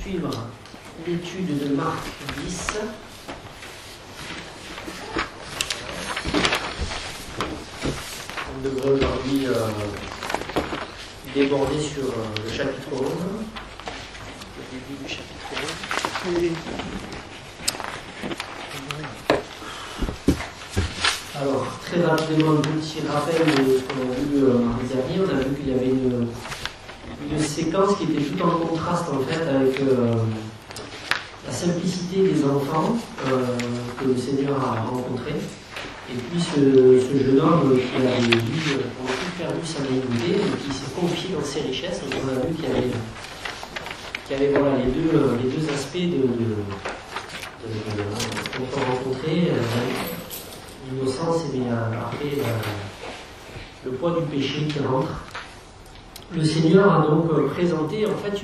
poursuivre l'étude de Marc 10. On devrait aujourd'hui déborder sur le chapitre 11, le début du chapitre 11. Alors, très rapidement, un petit rappel de ce qu'on a vu mardi dernier. On a vu qu'il y avait une séquence qui était tout en contraste en fait avec la simplicité des enfants que le Seigneur a rencontrés. Et puis ce jeune homme qui avait vu, on a tout perdu sa naïveté et qui s'est confié dans ses richesses. Donc on a vu qu'il y avait voilà, les deux aspects qu'on peut rencontrer. L'innocence et après le poids du péché qui rentre. Le Seigneur a donc présenté en fait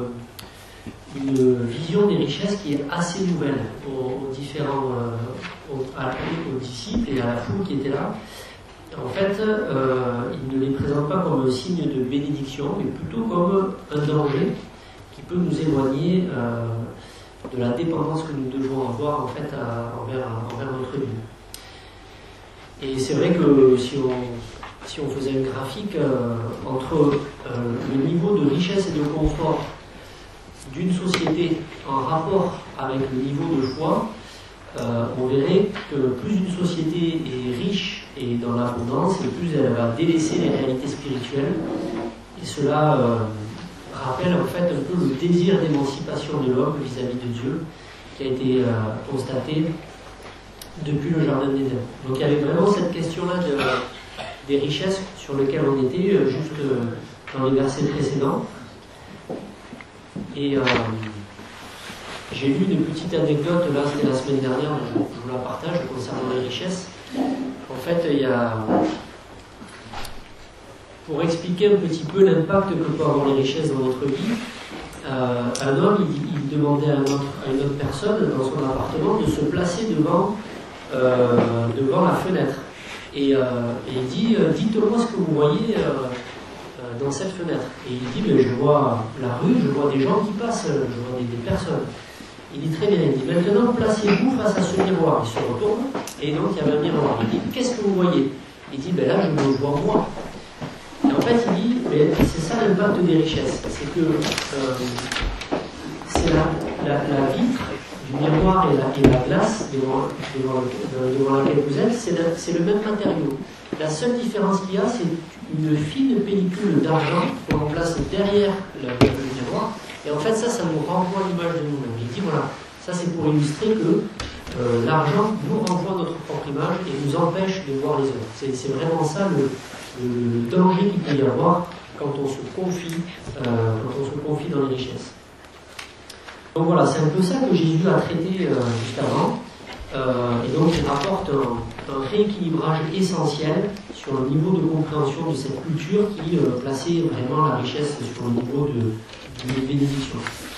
une vision des richesses qui est assez nouvelle aux différents aux disciples et à la foule qui était là. En fait, il ne les présente pas comme un signe de bénédiction, mais plutôt comme un danger qui peut nous éloigner de la dépendance que nous devons avoir en fait envers notre Dieu. Et c'est vrai que si on faisait un graphique entre le niveau de richesse et de confort d'une société en rapport avec le niveau de foi, on verrait que plus une société est riche et dans l'abondance, et plus elle va délaisser les réalités spirituelles. Et cela rappelle en fait un peu le désir d'émancipation de l'homme vis-à-vis de Dieu qui a été constaté depuis le Jardin d'Éden. Donc il y avait vraiment cette question-là des richesses sur lesquelles on était juste dans les versets précédents. Et j'ai lu une petite anecdote, là c'était la semaine dernière, je vous la partage concernant les richesses. En fait, il y a, pour expliquer un petit peu l'impact que peut avoir les richesses dans notre vie, un homme il demandait à une autre personne dans son appartement de se placer devant la fenêtre. Et il dit, dites-moi ce que vous voyez dans cette fenêtre. Et il dit, mais je vois la rue, je vois des gens qui passent, je vois des personnes. Il dit très bien, il dit, maintenant placez-vous face à ce miroir. Il se retourne, et donc il y avait un miroir. Il dit, qu'est-ce que vous voyez? Il dit, ben là je me vois moi. Et en fait il dit, mais c'est ça l'impact des richesses. C'est que c'est la vitre du miroir et la glace devant laquelle vous êtes, c'est le même matériau. La seule différence qu'il y a, c'est une fine pellicule d'argent qu'on place derrière le miroir. Et en fait, ça nous renvoie l'image de nous-mêmes. Il dit, voilà, ça c'est pour illustrer que l'argent nous renvoie notre propre image et nous empêche de voir les autres. C'est vraiment ça le danger qu'il peut y avoir quand on se confie dans les richesses. Donc voilà, c'est un peu ça que Jésus a traité juste avant. Et donc il rapporte un rééquilibrage essentiel sur le niveau de compréhension de cette culture qui plaçait vraiment la richesse sur le niveau de bénédiction.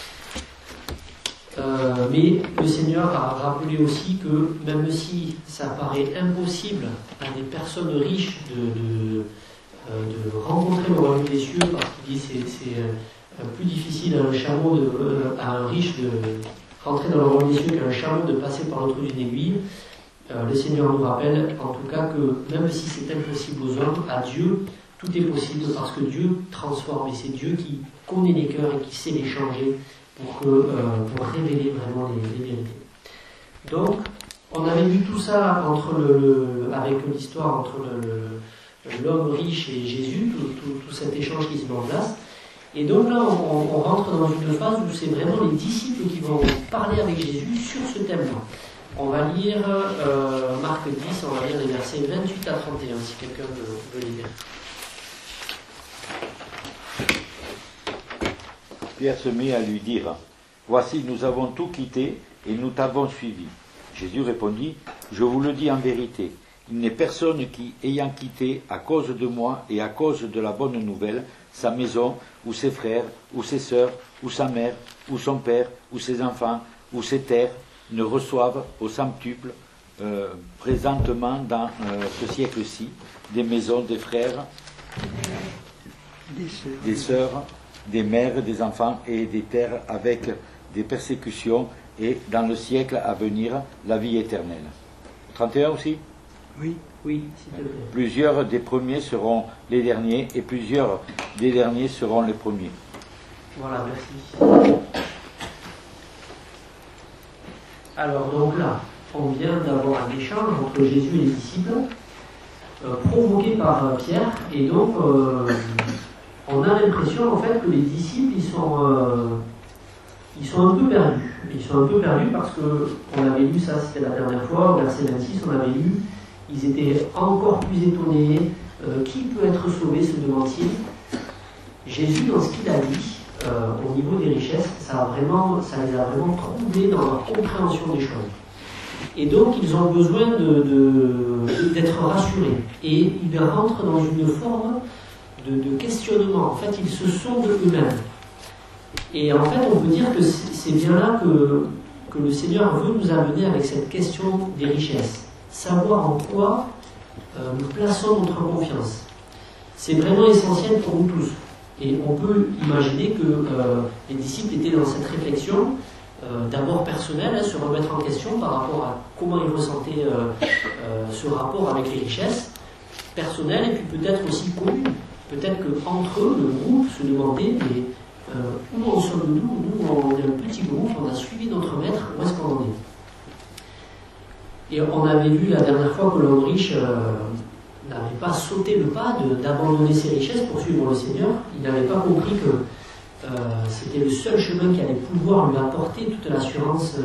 Mais le Seigneur a rappelé aussi que même si ça paraît impossible à des personnes riches de rencontrer le royaume des cieux, parce qu'il dit c'est plus difficile à un riche de rentrer dans le royaume des cieux qu'un chameau de passer par le trou d'une aiguille, le Seigneur nous rappelle en tout cas que même si c'est impossible aux hommes, à Dieu, tout est possible parce que Dieu transforme et c'est Dieu qui connaît les cœurs et qui sait les changer pour révéler vraiment les vérités. Donc, on avait vu tout ça avec l'histoire entre l'homme riche et Jésus, tout cet échange qui se met en place. Et donc là, on rentre dans une phase où c'est vraiment les disciples qui vont parler avec Jésus sur ce thème-là. On va lire Marc 10, on va lire les versets 28 à 31, si quelqu'un veut les lire. Pierre se mit à lui dire, « Voici, nous avons tout quitté et nous t'avons suivi. » Jésus répondit, « Je vous le dis en vérité, il n'est personne qui, ayant quitté à cause de moi et à cause de la bonne nouvelle, sa maison, ou ses frères, ou ses sœurs, ou sa mère, ou son père, ou ses enfants, ou ses terres, ne reçoivent au centuple, présentement dans ce siècle-ci, des maisons, des frères, des sœurs, des mères, des enfants et des terres avec des persécutions et dans le siècle à venir la vie éternelle. 31 aussi? Oui. Oui, s'il te plaît. Plusieurs des premiers seront les derniers et plusieurs des derniers seront les premiers. Voilà, merci. Alors donc là, on vient d'avoir un échange entre Jésus et les disciples, provoqué par Pierre, et donc on a l'impression en fait que les disciples ils sont un peu perdus. Ils sont un peu perdus parce qu'on avait lu ça, c'était la dernière fois, au verset 26, on avait lu, ils étaient encore plus étonnés. Qui peut être sauvé, se demande-t-il. Jésus, dans ce qu'il a dit, au niveau des richesses, ça les a vraiment troublés dans leur compréhension des choses. Et donc, ils ont besoin d'être rassurés. Et ils rentrent dans une forme de questionnement. En fait, ils se sondent eux-mêmes. Et en fait, on peut dire que c'est bien là que le Seigneur veut nous amener avec cette question des richesses. Savoir en quoi nous plaçons notre confiance. C'est vraiment essentiel pour nous tous. Et on peut imaginer que les disciples étaient dans cette réflexion, d'abord personnelle, se remettre en question par rapport à comment ils ressentaient ce rapport avec les richesses, personnelle et puis peut-être aussi commune. Peut-être qu'entre eux, le groupe se demandait mais, où en sommes-nous? Nous, on est un petit groupe, on a suivi notre maître, où est-ce qu'on en est? Et on avait vu la dernière fois que l'homme riche n'avait pas sauté le pas d'abandonner ses richesses pour suivre le Seigneur. Il n'avait pas compris que c'était le seul chemin qui allait pouvoir lui apporter toute l'assurance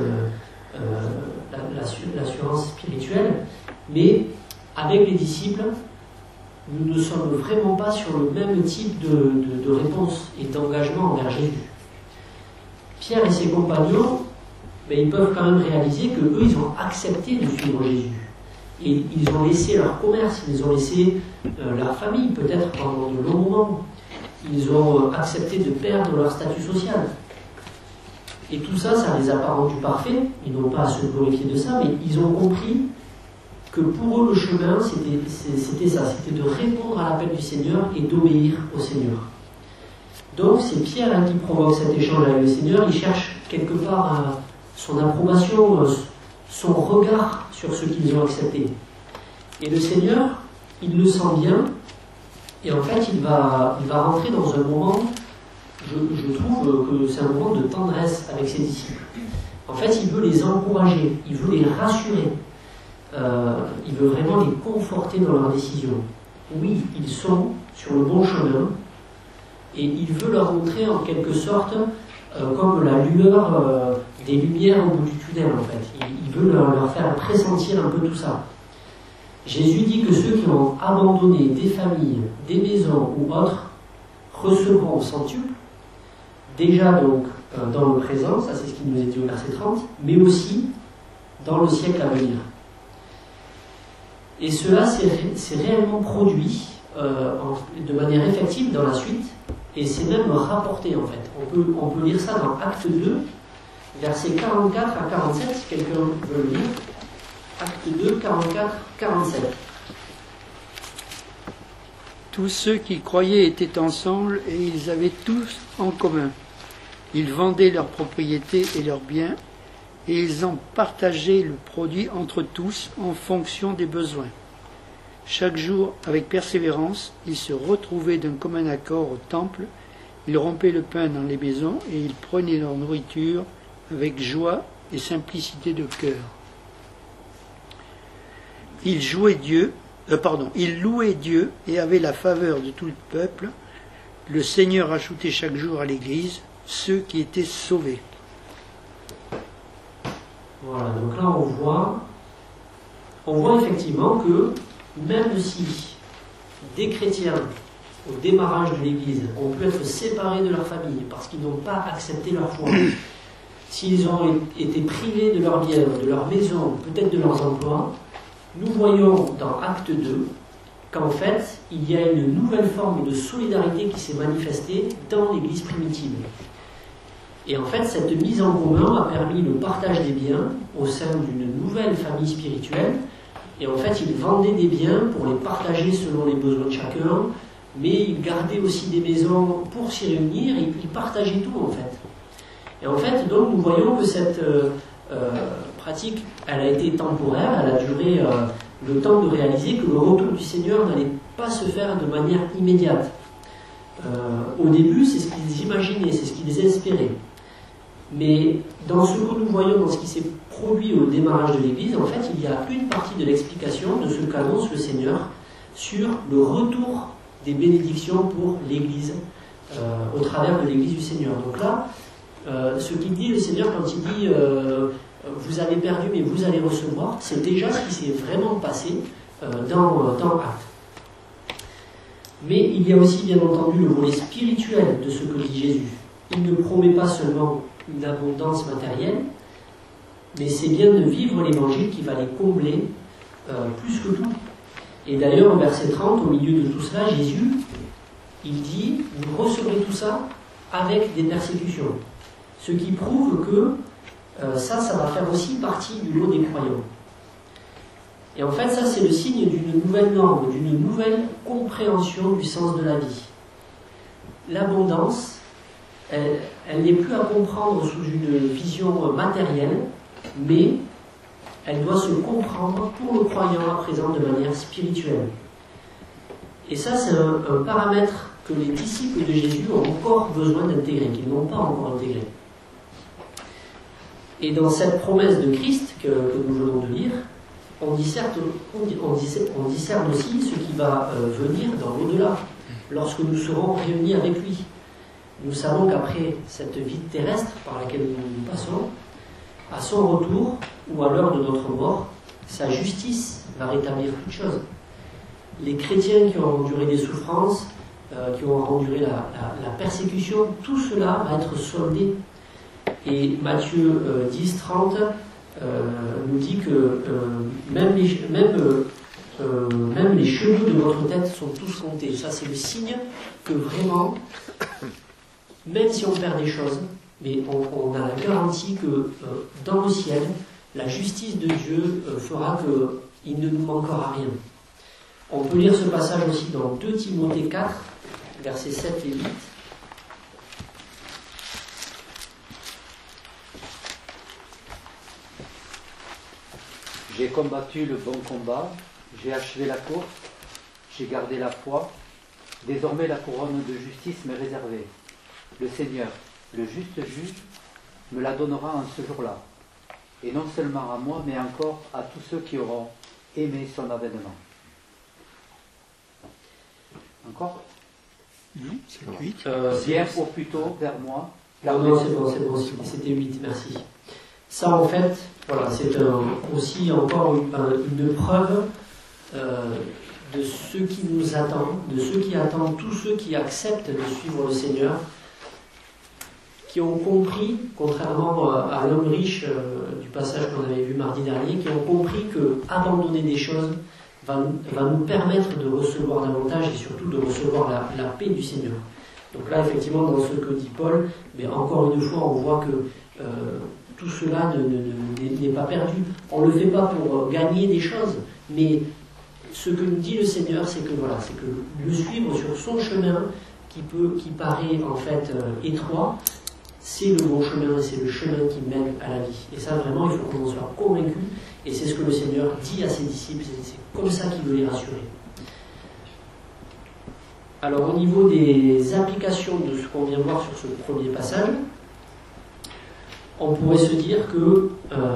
spirituelle. Mais avec les disciples, nous ne sommes vraiment pas sur le même type de réponse et d'engagement envers Jésus. Pierre et ses compagnons, ils peuvent quand même réaliser qu'eux, ils ont accepté de suivre Jésus. Et ils ont laissé leur commerce, ils ont laissé leur famille, peut-être pendant de longs moments. Ils ont accepté de perdre leur statut social. Et tout ça, ça les a pas rendus parfaits. Ils n'ont pas à se glorifier de ça, mais ils ont compris que pour eux, le chemin, c'était ça, c'était de répondre à l'appel du Seigneur et d'obéir au Seigneur. Donc, c'est Pierre qui provoque cet échange avec le Seigneur. Il cherche quelque part son approbation, son regard sur ce qu'ils ont accepté. Et le Seigneur, il le sent bien, et en fait, il va rentrer dans un moment, je trouve que c'est un moment de tendresse avec ses disciples. En fait, il veut les encourager, il veut les rassurer, il veut vraiment les conforter dans leurs décisions. Oui, ils sont sur le bon chemin, et il veut leur montrer en quelque sorte comme la lueur des lumières au bout du tunnel, en fait. Il veut leur faire pressentir un peu tout ça. Jésus dit que ceux qui ont abandonné des familles, des maisons ou autres recevront au centuple, déjà donc dans le présent, ça c'est ce qu'il nous est dit au verset 30, mais aussi dans le siècle à venir. Et cela s'est réellement produit de manière effective dans la suite, et c'est même rapporté en fait. On peut lire ça dans Acte 2, versets 44 à 47, si quelqu'un veut le lire. Acte 2, 44, 47. Tous ceux qui croyaient étaient ensemble et ils avaient tous en commun. Ils vendaient leurs propriétés et leurs biens et ils en partageaient le produit entre tous en fonction des besoins. Chaque jour, avec persévérance, ils se retrouvaient d'un commun accord au temple, ils rompaient le pain dans les maisons et ils prenaient leur nourriture avec joie et simplicité de cœur. Ils louaient Dieu et avaient la faveur de tout le peuple. Le Seigneur ajoutait chaque jour à l'Église ceux qui étaient sauvés. Voilà, donc là on voit effectivement que même si des chrétiens, au démarrage de l'Église, ont pu être séparés de leur famille parce qu'ils n'ont pas accepté leur foi, s'ils ont été privés de leurs biens, de leur maison, peut-être de leurs emplois, nous voyons dans Acte 2 qu'en fait, il y a une nouvelle forme de solidarité qui s'est manifestée dans l'Église primitive. Et en fait, cette mise en commun a permis le partage des biens au sein d'une nouvelle famille spirituelle. Et en fait, ils vendaient des biens pour les partager selon les besoins de chacun. mais ils gardaient aussi des maisons pour s'y réunir, et ils partageaient tout en fait. Et en fait, donc nous voyons que cette pratique, elle a été temporaire, elle a duré le temps de réaliser que le retour du Seigneur n'allait pas se faire de manière immédiate. Au début, c'est ce qu'ils imaginaient, c'est ce qu'ils espéraient. Mais dans ce que nous voyons, dans ce qui s'est produit au démarrage de l'Église, en fait, il y a une partie de l'explication de ce qu'annonce le Seigneur sur le retour des bénédictions pour l'Église, au travers de l'Église du Seigneur. Donc là, ce qu'il dit le Seigneur quand il dit vous avez perdu mais vous allez recevoir, c'est déjà ce qui s'est vraiment passé dans Actes. Mais il y a aussi bien entendu le volet spirituel de ce que dit Jésus. Il ne promet pas seulement une abondance matérielle, mais c'est bien de vivre l'évangile qui va les combler plus que tout. Et d'ailleurs, au verset 30, au milieu de tout cela, Jésus, il dit, vous recevrez tout ça avec des persécutions. Ce qui prouve que ça va faire aussi partie du lot des croyants. Et en fait, ça, c'est le signe d'une nouvelle norme, d'une nouvelle compréhension du sens de la vie. L'abondance, elle n'est plus à comprendre sous une vision matérielle, mais elle doit se comprendre pour le croyant à présent de manière spirituelle. Et ça, c'est un paramètre que les disciples de Jésus ont encore besoin d'intégrer, qu'ils n'ont pas encore intégré. Et dans cette promesse de Christ que nous venons de lire, on discerne aussi ce qui va venir dans l'au-delà, lorsque nous serons réunis avec lui. Nous savons qu'après cette vie terrestre par laquelle nous passons, à son retour, ou à l'heure de notre mort, sa justice va rétablir toutes choses. Les chrétiens qui ont enduré des souffrances, qui ont enduré la persécution, tout cela va être soldé. Et Matthieu 10, 30 nous dit que même les cheveux de votre tête sont tous comptés. Ça, c'est le signe que vraiment, même si on perd des choses, mais on a la garantie que dans le ciel, la justice de Dieu fera qu'il ne nous manquera rien. On peut lire ce passage aussi dans 2 Timothée 4, versets 7 et 8. J'ai combattu le bon combat, j'ai achevé la course, j'ai gardé la foi. Désormais la couronne de justice m'est réservée. Le Seigneur, le juste juge, me la donnera en ce jour-là. Et non seulement à moi, mais encore à tous ceux qui auront aimé son avènement. Encore? Non, c'est 8. Viens au plus tôt vers moi. Non, c'est bon, c'était 8, merci. Ça, en fait, voilà, c'est aussi encore une preuve de ce qui nous attend, de ceux qui attendent, tous ceux qui acceptent de suivre le Seigneur, qui ont compris, contrairement à l'homme riche du passage qu'on avait vu mardi dernier, qui ont compris que abandonner des choses va nous permettre de recevoir davantage et surtout de recevoir la paix du Seigneur. Donc là, effectivement, dans ce que dit Paul, mais encore une fois, on voit que tout cela n'est pas perdu. On ne le fait pas pour gagner des choses, mais ce que nous dit le Seigneur, c'est que voilà, c'est que le suivre sur son chemin, qui paraît en fait étroit, c'est le bon chemin et c'est le chemin qui mène à la vie. Et ça, vraiment, il faut qu'on en soit convaincu. Et c'est ce que le Seigneur dit à ses disciples. C'est comme ça qu'il veut les rassurer. Alors, au niveau des applications de ce qu'on vient voir sur ce premier passage, on pourrait se dire que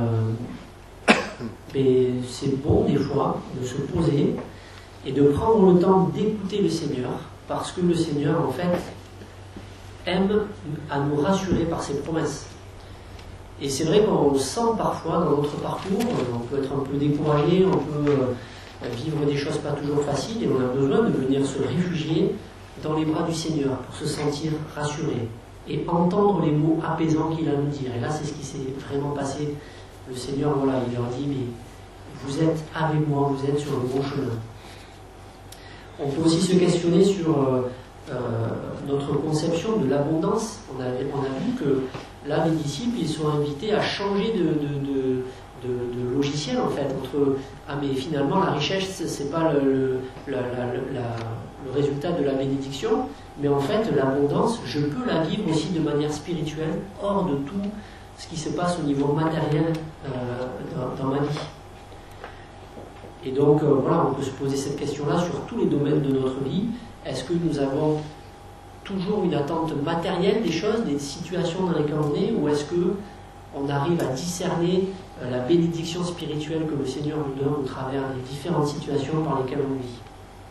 c'est bon, des fois, de se poser et de prendre le temps d'écouter le Seigneur, parce que le Seigneur, en fait, aime à nous rassurer par ses promesses. Et c'est vrai qu'on sent parfois dans notre parcours, on peut être un peu découragé, on peut vivre des choses pas toujours faciles, et on a besoin de venir se réfugier dans les bras du Seigneur pour se sentir rassuré et entendre les mots apaisants qu'il a à nous dire. Et là, c'est ce qui s'est vraiment passé. Le Seigneur, voilà, il leur dit, mais vous êtes avec moi, vous êtes sur le bon chemin. On peut aussi se questionner sur notre conception de l'abondance. On a vu que là les disciples ils sont invités à changer de logiciel en fait. Mais finalement la richesse c'est pas le résultat de la bénédiction, mais en fait l'abondance, je peux la vivre aussi de manière spirituelle, hors de tout ce qui se passe au niveau matériel dans ma vie. Et donc voilà, on peut se poser cette question-là sur tous les domaines de notre vie. Est-ce que nous avons toujours une attente matérielle des choses, des situations dans lesquelles on est, ou est-ce qu'on arrive à discerner la bénédiction spirituelle que le Seigneur nous donne au travers des différentes situations par lesquelles on vit?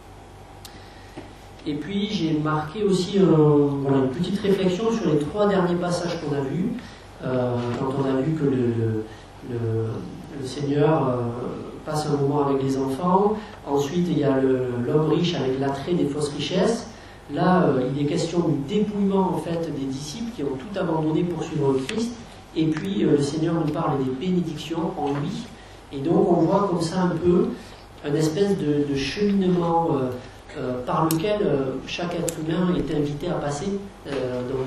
Et puis j'ai marqué aussi une petite réflexion sur les 3 derniers passages qu'on a vus, quand on a vu que le Seigneur passe un moment avec les enfants. Ensuite il y a l'homme riche avec l'attrait des fausses richesses. Là il est question du dépouillement en fait des disciples qui ont tout abandonné pour suivre le Christ. Et puis le Seigneur nous parle des bénédictions en lui. Et donc on voit comme ça un peu une espèce de cheminement par lequel chaque être humain est invité à passer. Donc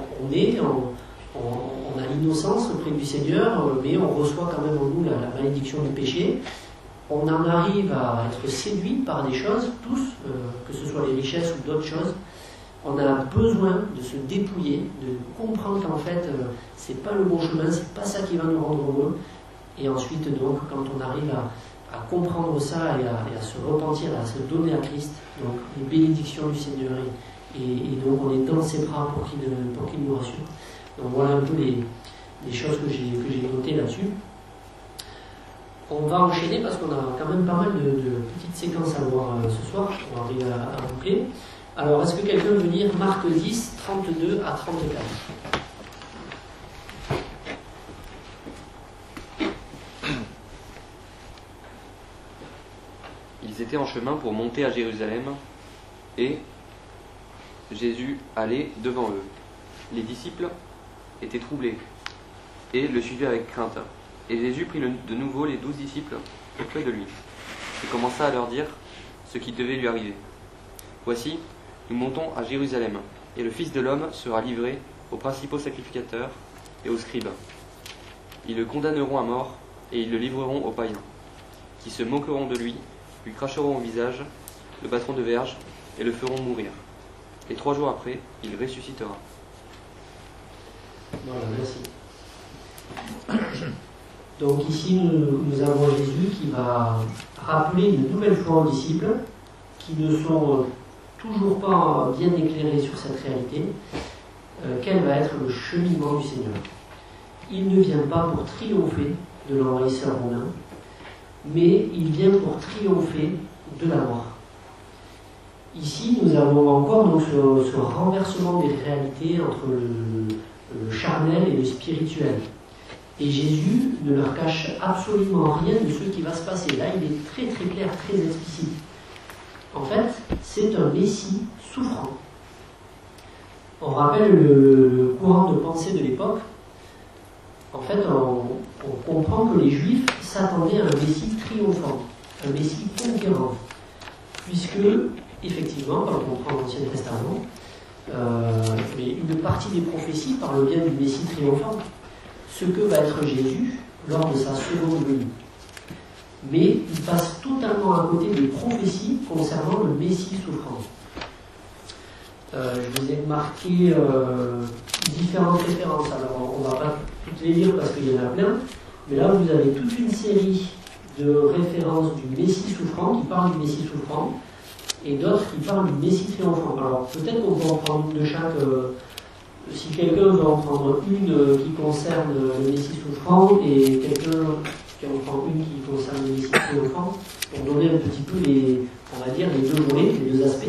on a l'innocence auprès du Seigneur, mais on reçoit quand même en nous la malédiction du péché. On en arrive à être séduit par des choses, tous, que ce soit les richesses ou d'autres choses. On a besoin de se dépouiller, de comprendre qu'en fait, c'est pas le bon chemin, c'est pas ça qui va nous rendre heureux. Et ensuite, donc, quand on arrive à comprendre ça et à se repentir, à se donner à Christ, donc les bénédictions du Seigneur, et donc on est dans ses bras pour qu'il nous rassure. Donc voilà un peu les choses que j'ai notées là-dessus. On va enchaîner parce qu'on a quand même pas mal de petites séquences à voir ce soir. On va arriver à boucler. Alors, est-ce que quelqu'un veut lire Marc 10, 32 à 34? Ils étaient en chemin pour monter à Jérusalem, et Jésus allait devant eux. Les disciples étaient troublés et le suivaient avec crainte. Et Jésus prit de nouveau les 12 disciples auprès de lui et commença à leur dire ce qui devait lui arriver. Voici, nous montons à Jérusalem, et le Fils de l'homme sera livré aux principaux sacrificateurs et aux scribes. Ils le condamneront à mort, et ils le livreront aux païens, qui se moqueront de lui cracheront au visage, le battront de verge, et le feront mourir. Et 3 jours après, il ressuscitera. Voilà, merci. Donc ici, nous avons Jésus qui va rappeler une nouvelle fois aux disciples qui ne sont toujours pas bien éclairés sur cette réalité, quel va être le cheminement du Seigneur. Il ne vient pas pour triompher de l'envahisseur romain, mais il vient pour triompher de la mort. Ici, nous avons encore donc ce renversement des réalités entre le charnel et le spirituel. Et Jésus ne leur cache absolument rien de ce qui va se passer. Là, il est très très clair, très explicite. En fait, c'est un Messie souffrant. On rappelle le courant de pensée de l'époque. En fait, on comprend que les Juifs s'attendaient à un Messie triomphant, un Messie conquérant. Puisque, effectivement, quand on prend l'Ancien Testament, mais une partie des prophéties parle bien du Messie triomphant. Ce que va être Jésus lors de sa seconde venue. Mais il passe totalement à côté des prophéties concernant le Messie souffrant. Je vous ai marqué différentes références. Alors on ne va pas toutes les lire parce qu'il y en a plein, mais là vous avez toute une série de références du Messie souffrant qui parlent du Messie souffrant et d'autres qui parlent du Messie triomphant. Alors peut-être qu'on peut en prendre une de chaque. Si quelqu'un veut en prendre une qui concerne le Messie souffrant et quelqu'un qui en prend une qui concerne le Messie triomphant, pour donner un petit peu on va dire, les deux volets, les deux aspects.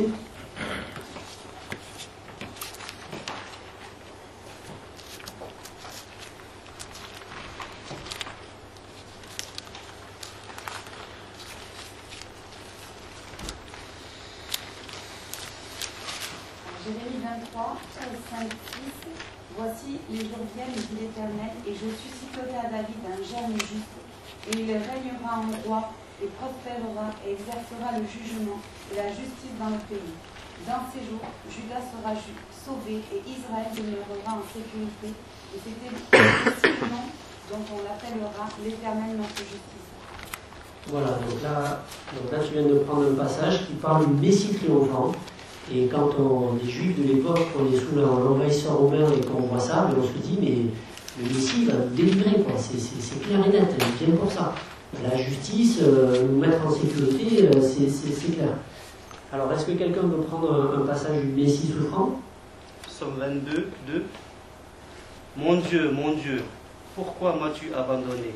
Jérémie 23, 5, 6. Voici, les jours viennent, dit l'Éternel, et je susciterai à David un germe juste, et il régnera en roi, et prospérera, et exercera le jugement et la justice dans le pays. Dans ces jours, Juda sera sauvé et Israël demeurera en sécurité. Et c'était aussi le nom dont on l'appellera l'Éternel notre justice. Voilà, donc là, tu viens de prendre un passage qui parle du Messie triomphant. Et quand les Juifs de l'époque, on est sous l'envahisseur romain et qu'on voit ça, on se dit, mais le Messie va nous délivrer, quoi. C'est clair et net, il vient pour ça. La justice, nous mettre en sécurité, c'est clair. Alors, est-ce que quelqu'un peut prendre un passage du Messie souffrant? Psaume 22, 2. Mon Dieu, pourquoi m'as-tu abandonné?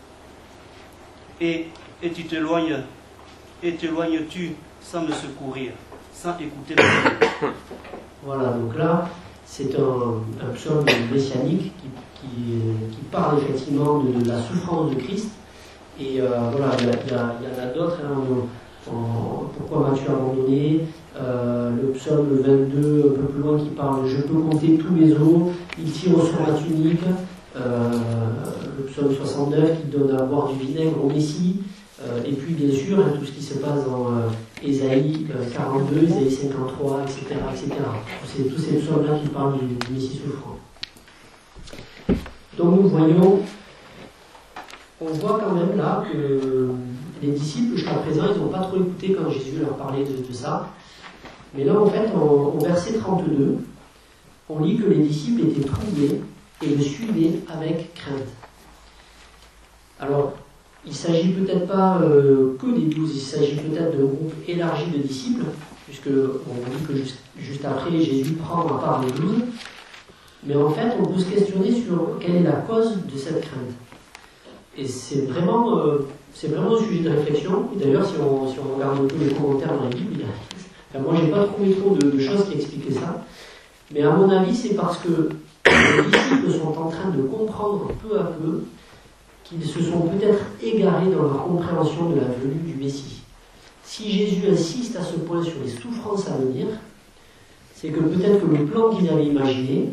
Et t'éloignes-tu sans me secourir, sans écouter ma voix? Voilà, donc là, c'est un psaume messianique qui parle effectivement de la souffrance de Christ. Et voilà, il y en a d'autres. Pourquoi m'as-tu abandonné? Le psaume 22, un peu plus loin, qui parle je peux compter tous les os, il tire sur ma tunique. Le psaume 69 qui donne à boire du vinaigre au Messie. Et puis bien sûr, tout ce qui se passe dans Ésaïe 42, Ésaïe 53, etc. etc. Tous ces psaumes-là qui parlent du Messie souffrant. Donc nous voyons, on voit quand même là que les disciples, jusqu'à présent, ils n'ont pas trop écouté quand Jésus leur parlait de ça. Mais là, en fait, au verset 32, on lit que les disciples étaient troublés et le suivaient avec crainte. Alors, il ne s'agit peut-être pas que des 12, il s'agit peut-être d'un groupe élargi de disciples, puisque on dit que juste après, Jésus prend à part les 12. Mais en fait, on peut se questionner sur quelle est la cause de cette crainte. Et c'est vraiment un sujet de réflexion. Et d'ailleurs, si on regarde un peu les commentaires dans la Bible, moi, j'ai pas trouvé trop de choses qui expliquaient ça. Mais à mon avis, c'est parce que les disciples sont en train de comprendre peu à peu qu'ils se sont peut-être égarés dans leur compréhension de la venue du Messie. Si Jésus insiste à ce point sur les souffrances à venir, c'est que peut-être que le plan qu'ils avaient imaginé,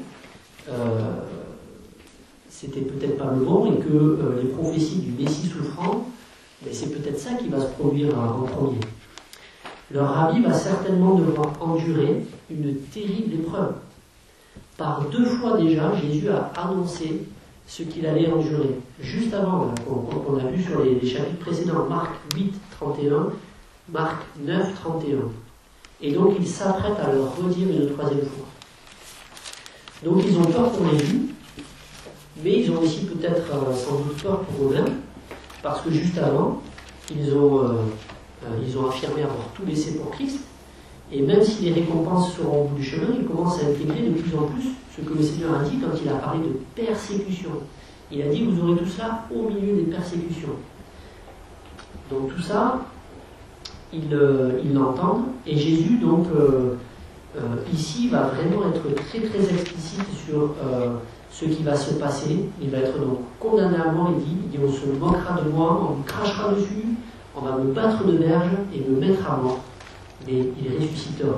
c'était peut-être pas le bon, et que les prophéties du Messie souffrant, c'est peut-être ça qui va se produire en premier. Leur rabbi va certainement devoir endurer une terrible épreuve. Par 2 fois déjà, Jésus a annoncé ce qu'il allait endurer. Juste avant, qu'on a vu sur les chapitres précédents, Marc 8, 31, Marc 9, 31. Et donc, il s'apprête à leur redire une 3e fois. Donc, ils ont peur pour les vues, mais ils ont aussi peut-être sans doute peur pour eux-mêmes, parce que juste avant, ils ont affirmé avoir tout laissé pour Christ, et même si les récompenses seront au bout du chemin, ils commencent à intégrer de plus en plus ce que le Seigneur a dit quand il a parlé de persécution. Il a dit, vous aurez tout ça au milieu des persécutions. Donc tout ça, ils l'entendent, et Jésus, donc, ici, va vraiment être très très explicite sur ce qui va se passer. Il va être donc condamné à mort, il dit, on se moquera de moi, on me crachera dessus, on va me battre de verge et me mettre à mort. Mais il ressuscitera.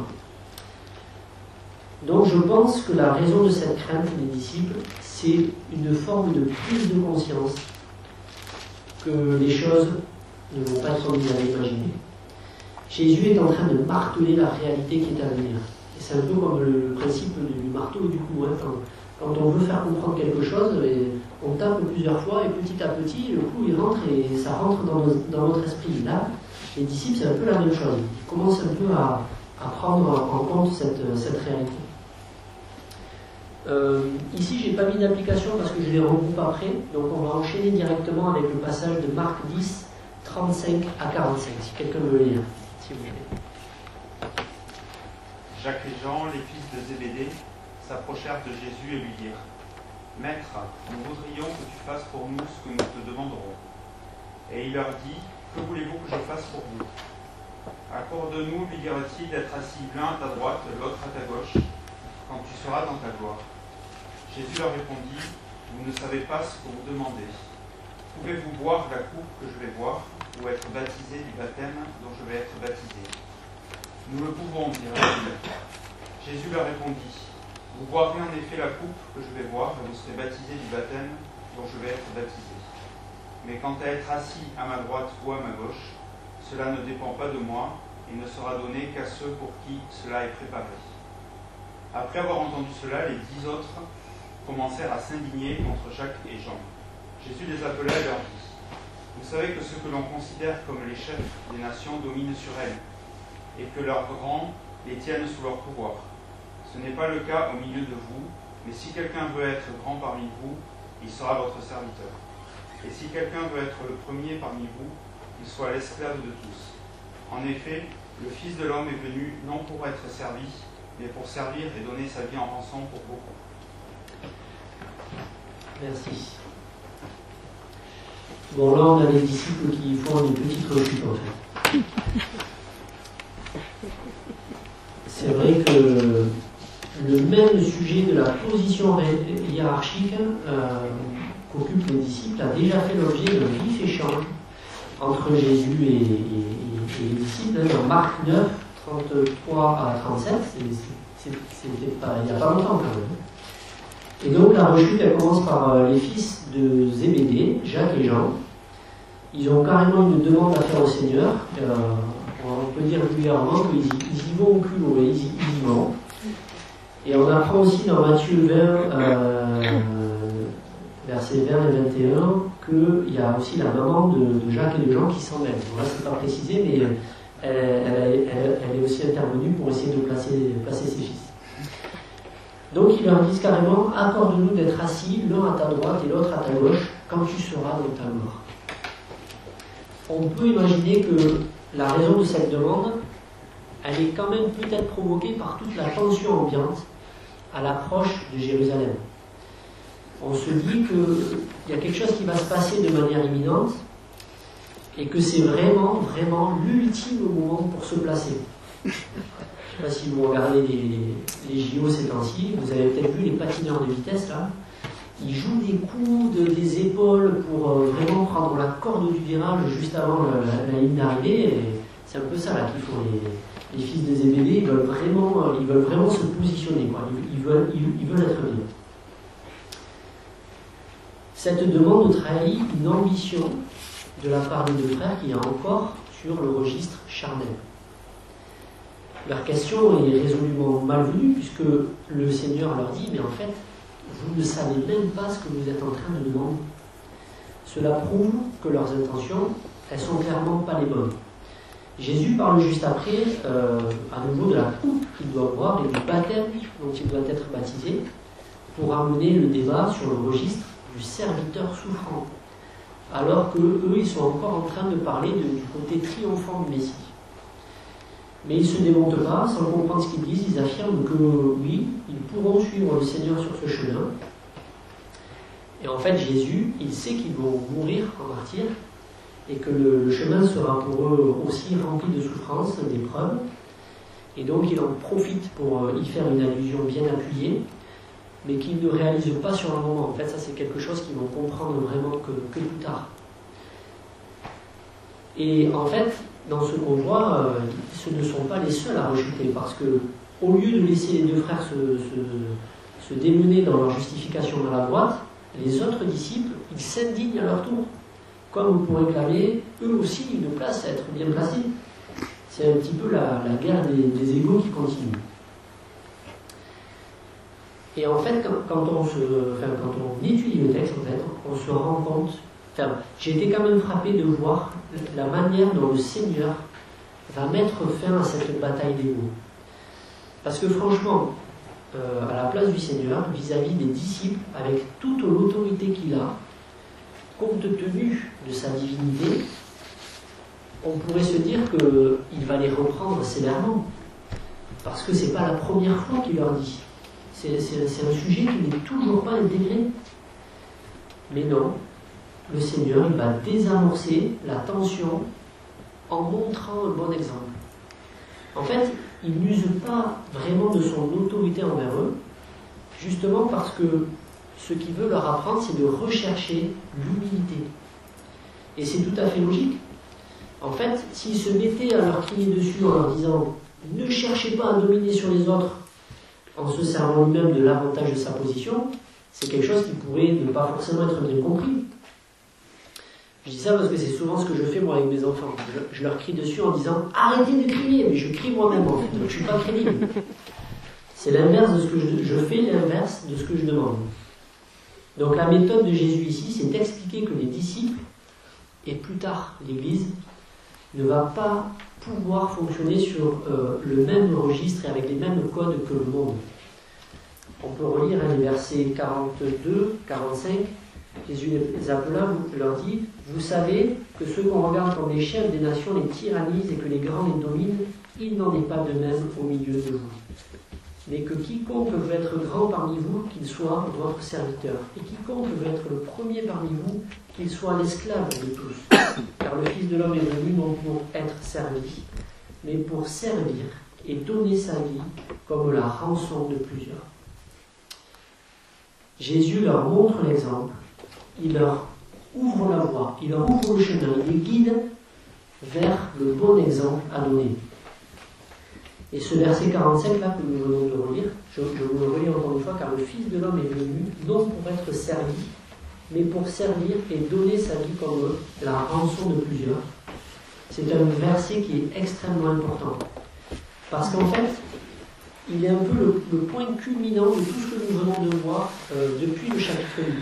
Donc je pense que la raison de cette crainte des disciples, c'est une forme de prise de conscience que les choses ne vont pas être comme ils avaient imaginé. Jésus est en train de marteler la réalité qui est à venir. Et c'est un peu comme le principe du marteau et du coup. Quand on veut faire comprendre quelque chose, on tape plusieurs fois et petit à petit, le coup il rentre et ça rentre dans notre esprit. Là, les disciples, c'est un peu la même chose. Ils commencent un peu à prendre en compte cette réalité. Ici, j'ai pas mis d'application parce que je les regroupe après, donc on va enchaîner directement avec le passage de Marc 10, 35 à 45, si quelqu'un veut le lire, si vous voulez. Jacques et Jean, les fils de Zébédée, s'approchèrent de Jésus et lui dirent : Maître, nous voudrions que tu fasses pour nous ce que nous te demanderons. Et il leur dit : Que voulez-vous que je fasse pour vous ? Accorde-nous, lui dira-t-il, d'être assis l'un à ta droite, l'autre à ta gauche, quand tu seras dans ta gloire. Jésus leur répondit : Vous ne savez pas ce que vous demandez. Pouvez-vous boire la coupe que je vais boire, ou être baptisé du baptême dont je vais être baptisé ? Nous le pouvons, dira-t-il. Jésus leur répondit : Vous boirez en effet la coupe que je vais boire, et vous serez baptisés du baptême dont je vais être baptisé. Mais quant à être assis à ma droite ou à ma gauche, cela ne dépend pas de moi, et ne sera donné qu'à ceux pour qui cela est préparé. » Après avoir entendu cela, les 10 autres commencèrent à s'indigner contre Jacques et Jean. Jésus les appela et leur dit : « Vous savez que ceux que l'on considère comme les chefs des nations dominent sur elles, et que leurs grands les tiennent sous leur pouvoir. Ce n'est pas le cas au milieu de vous, mais si quelqu'un veut être grand parmi vous, il sera votre serviteur. Et si quelqu'un veut être le premier parmi vous, qu'il soit l'esclave de tous. En effet, le Fils de l'homme est venu non pour être servi, mais pour servir et donner sa vie en rançon pour beaucoup. » Merci. Bon, là, on a les disciples qui font une petite rechute, en fait. C'est vrai que le même sujet de la position hiérarchique qu'occupent les disciples a déjà fait l'objet d'un vif échange entre Jésus et les disciples. Dans Marc 9, 33 à 37, c'était pas, il n'y a pas longtemps quand même. Et donc la rechute, elle commence par les fils de Zébédée, Jacques et Jean. Ils ont carrément une demande à faire au Seigneur. On peut dire vulgairement qu'ils y vont au culot, ils y vont. Et on apprend aussi dans Matthieu 20, versets 20 et 21, qu'il y a aussi la maman de Jacques et de Jean qui s'en mêlent. Bon, là, c'est pas précisé, mais elle est aussi intervenue pour essayer de placer ses fils. Donc ils leur disent carrément : accorde-nous d'être assis l'un à ta droite et l'autre à ta gauche quand tu seras dans ta gloire. On peut imaginer que la raison de cette demande, elle est quand même peut-être provoquée par toute la tension ambiante à l'approche de Jérusalem. On se dit qu'il y a quelque chose qui va se passer de manière imminente et que c'est vraiment, vraiment l'ultime moment pour se placer. Je ne sais pas si vous regardez les JO ces temps-ci, vous avez peut-être vu les patineurs de vitesse là. Ils jouent des coups des épaules pour vraiment prendre la corde du virage juste avant la ligne d'arrivée. Et c'est un peu ça là qu'ils font les fils de Zébédée. Ils veulent vraiment se positionner, quoi. Ils veulent être bien. Cette demande trahit une ambition de la part des deux frères qui est encore sur le registre charnel. Leur question est résolument malvenue puisque le Seigneur leur dit : mais en fait, vous ne savez même pas ce que vous êtes en train de demander. Cela prouve que leurs intentions, elles sont clairement pas les bonnes. Jésus parle juste après, à nouveau, de la coupe qu'il doit boire et du baptême dont il doit être baptisé pour amener le débat sur le registre du serviteur souffrant, alors que eux, ils sont encore en train de parler du côté triomphant du Messie. Mais ils ne se démontent pas, sans comprendre ce qu'ils disent, ils affirment que oui, ils pourront suivre le Seigneur sur ce chemin. Et en fait, Jésus, il sait qu'ils vont mourir en martyrs, et que le chemin sera pour eux aussi rempli de souffrances, d'épreuves. Et donc, il en profite pour y faire une allusion bien appuyée, mais qu'ils ne réalisent pas sur le moment. En fait, ça, c'est quelque chose qu'ils vont comprendre vraiment que plus tard. Et en fait, dans ce qu'on voit, ce ne sont pas les seuls à rechuter, parce que au lieu de laisser les deux frères se démener dans leur justification dans la droite, les autres disciples, ils s'indignent à leur tour, comme pour réclamer eux aussi une place à être bien placés. C'est un petit peu la guerre des égos qui continue. Et en fait, quand on étudie le texte, en fait, on se rend compte. Enfin, j'ai été quand même frappé de voir la manière dont le Seigneur va mettre fin à cette bataille d'ego. Parce que franchement, à la place du Seigneur, vis-à-vis des disciples, avec toute l'autorité qu'il a, compte tenu de sa divinité, on pourrait se dire qu'il va les reprendre sévèrement. Parce que c'est pas la première fois qu'il leur dit. C'est un sujet qui n'est toujours pas intégré. Mais non, le Seigneur, il va désamorcer la tension en montrant un bon exemple. En fait, il n'use pas vraiment de son autorité envers eux, justement parce que ce qu'il veut leur apprendre, c'est de rechercher l'humilité. Et c'est tout à fait logique. En fait, s'il se mettait à leur crier dessus en leur disant « Ne cherchez pas à dominer sur les autres », en se servant lui-même de l'avantage de sa position, c'est quelque chose qui pourrait ne pas forcément être bien compris. Je dis ça parce que c'est souvent ce que je fais moi avec mes enfants. Je leur crie dessus en disant « Arrêtez de crier !» Mais je crie moi-même en fait, donc je ne suis pas crédible. C'est l'inverse de ce que je fais, l'inverse de ce que je demande. Donc la méthode de Jésus ici, c'est d'expliquer que les disciples, et plus tard l'Église, ne va pas pouvoir fonctionner sur le même registre et avec les mêmes codes que le monde. On peut relire les versets 42, 45. Jésus les appela, leur dit « Vous savez que ceux qu'on regarde comme les chefs des nations les tyrannisent et que les grands les dominent, il n'en est pas de même au milieu de vous. Mais que quiconque veut être grand parmi vous, qu'il soit votre serviteur. Et quiconque veut être le premier parmi vous, qu'il soit l'esclave de tous. Car le Fils de l'homme est venu non pour être servi, mais pour servir et donner sa vie comme la rançon de plusieurs. » Jésus leur montre l'exemple, il leur ouvre la voie, il leur ouvre le chemin, il les guide vers le bon exemple à donner. Et ce verset 45 là que nous venons de relire, je vous le relis encore une fois, car le Fils de l'homme est venu non pour être servi, mais pour servir et donner sa vie comme la rançon de plusieurs. C'est un verset qui est extrêmement important. Parce qu'en fait, il est un peu le point culminant de tout ce que nous venons de voir depuis le chapitre 8.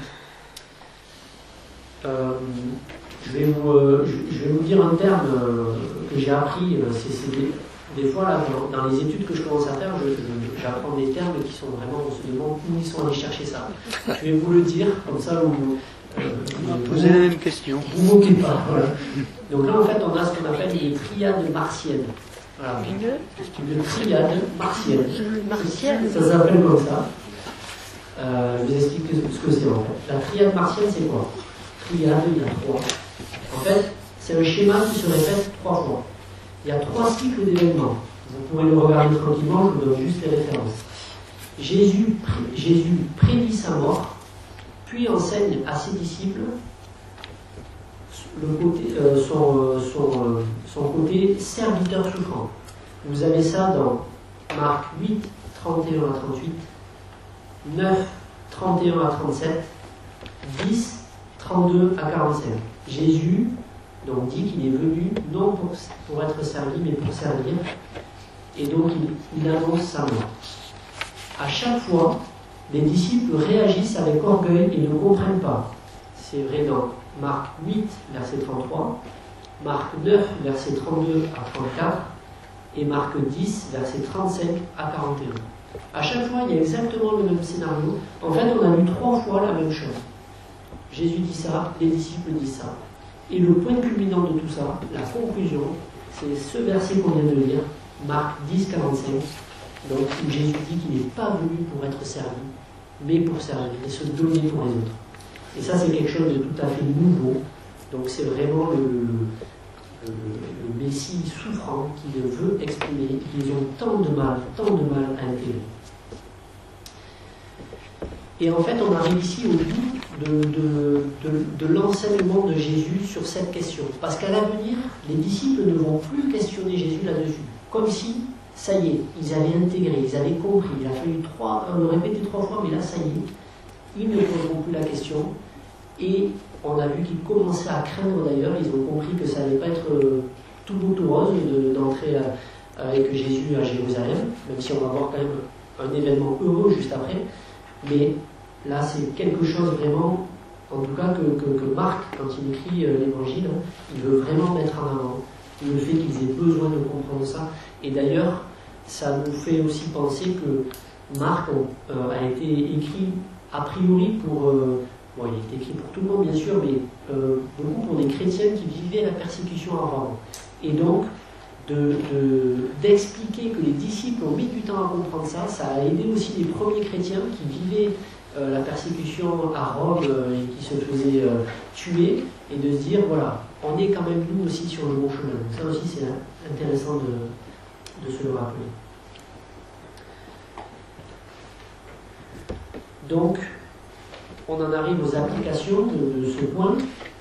Je vais vous dire un terme que j'ai appris, des fois là, dans les études que je commence à faire, j'apprends des termes qui sont vraiment, on se demande où ils sont allés chercher ça. Je vais vous le dire, comme ça vous posez la même question. Vous ne moquez pas. Voilà. Donc là en fait on a ce qu'on appelle les triades martiennes. Voilà. Une triade martienne. Ça s'appelle comme ça. Je vous explique ce que c'est en fait. La triade martienne c'est quoi? Triade, il y a 3. En fait, c'est un schéma qui se répète 3 fois. Il y a 3 cycles d'événements. Vous pourrez le regarder tranquillement, je vous donne juste les références. Jésus prédit sa mort, puis enseigne à ses disciples son côté serviteur souffrant. Vous avez ça dans Marc 8, 31 à 38, 9, 31 à 37, 10, 32 à 45. Jésus donc dit qu'il est venu non pour être servi, mais pour servir. Et donc il annonce sa mort. À chaque fois, les disciples réagissent avec orgueil et ne comprennent pas. C'est vrai dans Marc 8, verset 33, Marc 9, verset 32 à 34, et Marc 10, verset 35 à 41. À chaque fois, il y a exactement le même scénario. En fait, on a lu 3 fois la même chose. Jésus dit ça, les disciples disent ça. Et le point culminant de tout ça, la conclusion, c'est ce verset qu'on vient de lire, Marc 10, 45, donc où Jésus dit qu'il n'est pas venu pour être servi, mais pour servir et se donner pour les autres. Et ça, c'est quelque chose de tout à fait nouveau. Donc c'est vraiment le Messie souffrant qui le veut exprimer, qu'ils ont tant de mal à intégrer. Et en fait, on arrive ici au bout de l'enseignement de Jésus sur cette question. Parce qu'à l'avenir, les disciples ne vont plus questionner Jésus là-dessus. Comme si, ça y est, ils avaient intégré, ils avaient compris. Il a fallu le répéter 3 fois, mais là, ça y est, ils ne poseront plus la question. Et on a vu qu'ils commençaient à craindre d'ailleurs, ils ont compris que ça n'allait pas être tout beau tout rose d'entrer avec Jésus à Jérusalem, même si on va voir quand même un événement heureux juste après. Mais là, c'est quelque chose vraiment, en tout cas, que Marc, quand il écrit l'évangile, il veut vraiment mettre en avant le fait qu'ils aient besoin de comprendre ça. Et d'ailleurs, ça nous fait aussi penser que Marc a été écrit a priori pour... bon, il est écrit pour tout le monde, bien sûr, mais beaucoup pour des chrétiens qui vivaient la persécution à Rome. Et donc, d'expliquer que les disciples ont mis du temps à comprendre ça, ça a aidé aussi les premiers chrétiens qui vivaient la persécution à Rome et qui se faisaient tuer, et de se dire, voilà, on est quand même nous aussi sur le bon chemin. Donc ça aussi, c'est intéressant de se le rappeler. Donc, on en arrive aux applications de ce point.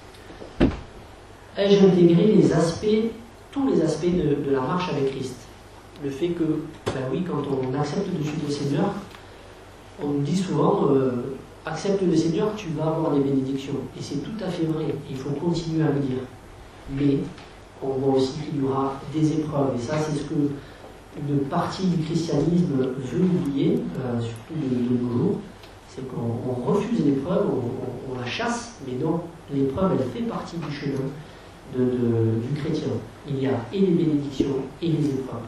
Ai-je intégré tous les aspects de la marche avec Christ? Le fait que, ben oui, quand on accepte de suivre le Seigneur, on nous dit souvent, accepte le Seigneur, tu vas avoir des bénédictions. Et c'est tout à fait vrai, il faut continuer à le dire. Mais on voit aussi qu'il y aura des épreuves. Et ça, c'est ce que une partie du christianisme veut oublier, surtout de nos jours. C'est qu'on refuse l'épreuve, on la chasse, mais non, l'épreuve, elle fait partie du chemin du chrétien. Il y a et les bénédictions et les épreuves.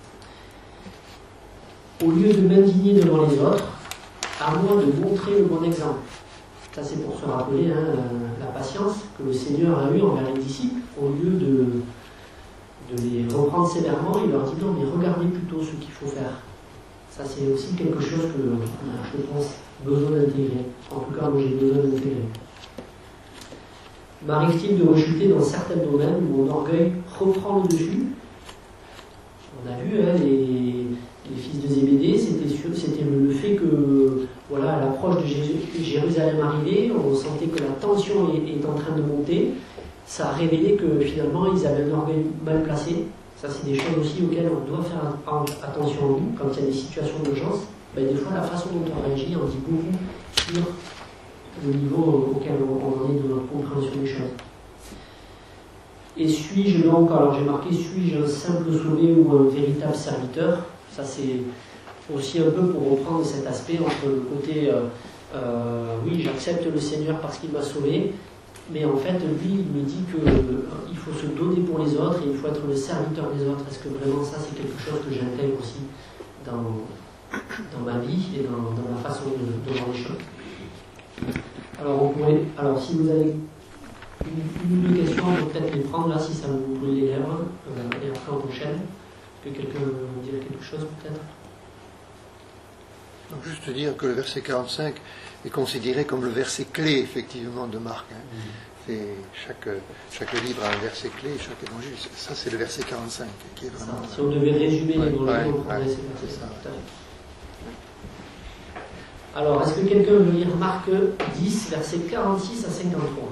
Au lieu de m'indigner devant les autres, à moi de montrer le bon exemple. Ça, c'est pour se rappeler la patience que le Seigneur a eue envers les disciples. Au lieu de les reprendre sévèrement, il leur dit non, mais regardez plutôt ce qu'il faut faire. Ça, c'est aussi quelque chose que je pense besoin d'intégrer. En tout cas, moi, j'ai besoin d'intégrer. M'arrive-t-il de rechuter dans certains domaines où mon orgueil reprend le dessus? On a vu les fils de Zébédée, c'était le fait que, voilà, à l'approche de Jérusalem arrivée, on sentait que la tension est en train de monter. Ça a révélé que finalement ils avaient un orgueil mal placé. Ça, c'est des choses aussi auxquelles on doit faire attention en nous quand il y a des situations d'urgence. Ben, des fois, la façon dont on réagit en dit beaucoup sur le niveau auquel on en est de notre compréhension des choses. Et suis-je donc, alors j'ai marqué, suis-je un simple sauvé ou un véritable serviteur? Ça, c'est aussi un peu pour reprendre cet aspect entre le côté oui, j'accepte le Seigneur parce qu'il m'a sauvé, mais en fait, lui, il me dit qu'il faut se donner pour les autres et il faut être le serviteur des autres. Est-ce que vraiment ça, c'est quelque chose que j'intègre aussi dans ma vie et dans ma façon de voir les choses? Alors, si vous avez une ou deux questions, on peut peut-être les prendre là, si ça vous brûle les lèvres, et après on enchaîne. Est-ce que quelqu'un veut dire quelque chose, peut-être? Donc, juste dire que le verset 45 est considéré comme le verset clé, effectivement, de Marc. C'est chaque livre a un verset clé, chaque évangile. Ça, c'est le verset 45, qui est vraiment... Si on devait résumer l'évangile, on prendrait ces versets. Tout à fait. Alors, est-ce que quelqu'un veut lire Marc 10, versets 46 à 53?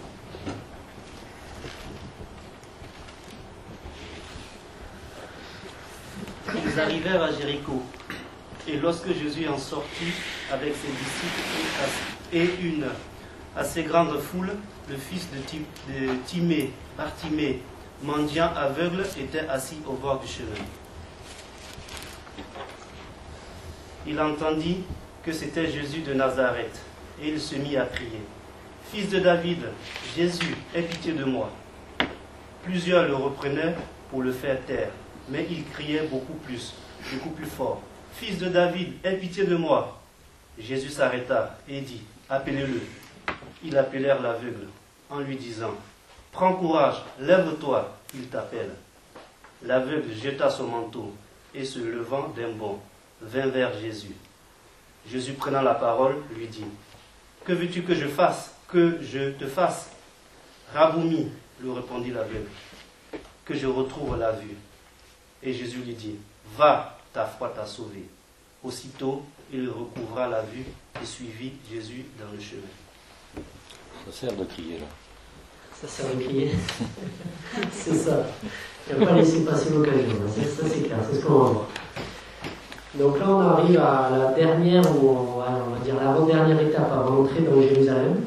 Ils arrivèrent à Jéricho. Et lorsque Jésus en sortit avec ses disciples et une assez grande foule, le fils de Timée, Bartimée, mendiant aveugle, était assis au bord du chemin. Il entendit que c'était Jésus de Nazareth, et il se mit à crier: « Fils de David, Jésus, aie pitié de moi. » Plusieurs le reprenaient pour le faire taire, mais il criait beaucoup plus fort: « Fils de David, aie pitié de moi. » Jésus s'arrêta et dit: « Appelez-le. » Ils appelèrent l'aveugle en lui disant: « Prends courage, lève-toi, il t'appelle. » L'aveugle jeta son manteau et se levant d'un bond, vint vers Jésus. Jésus, prenant la parole, lui dit: « Que veux-tu que je fasse? Que je te fasse? » « Raboumi, lui répondit l'aveugle, que je retrouve la vue. » Et Jésus lui dit: « Va, ta foi t'a sauvé. » Aussitôt, il recouvra la vue et suivit Jésus dans le chemin. Ça sert de crier là. Ça sert de crier. C'est ça. Il n'y a pas laissé passer l'occasion. Ça, c'est clair, c'est ce qu'on va voir. Donc là, on arrive à la dernière, on va dire l'avant-dernière étape avant d'entrer dans Jérusalem.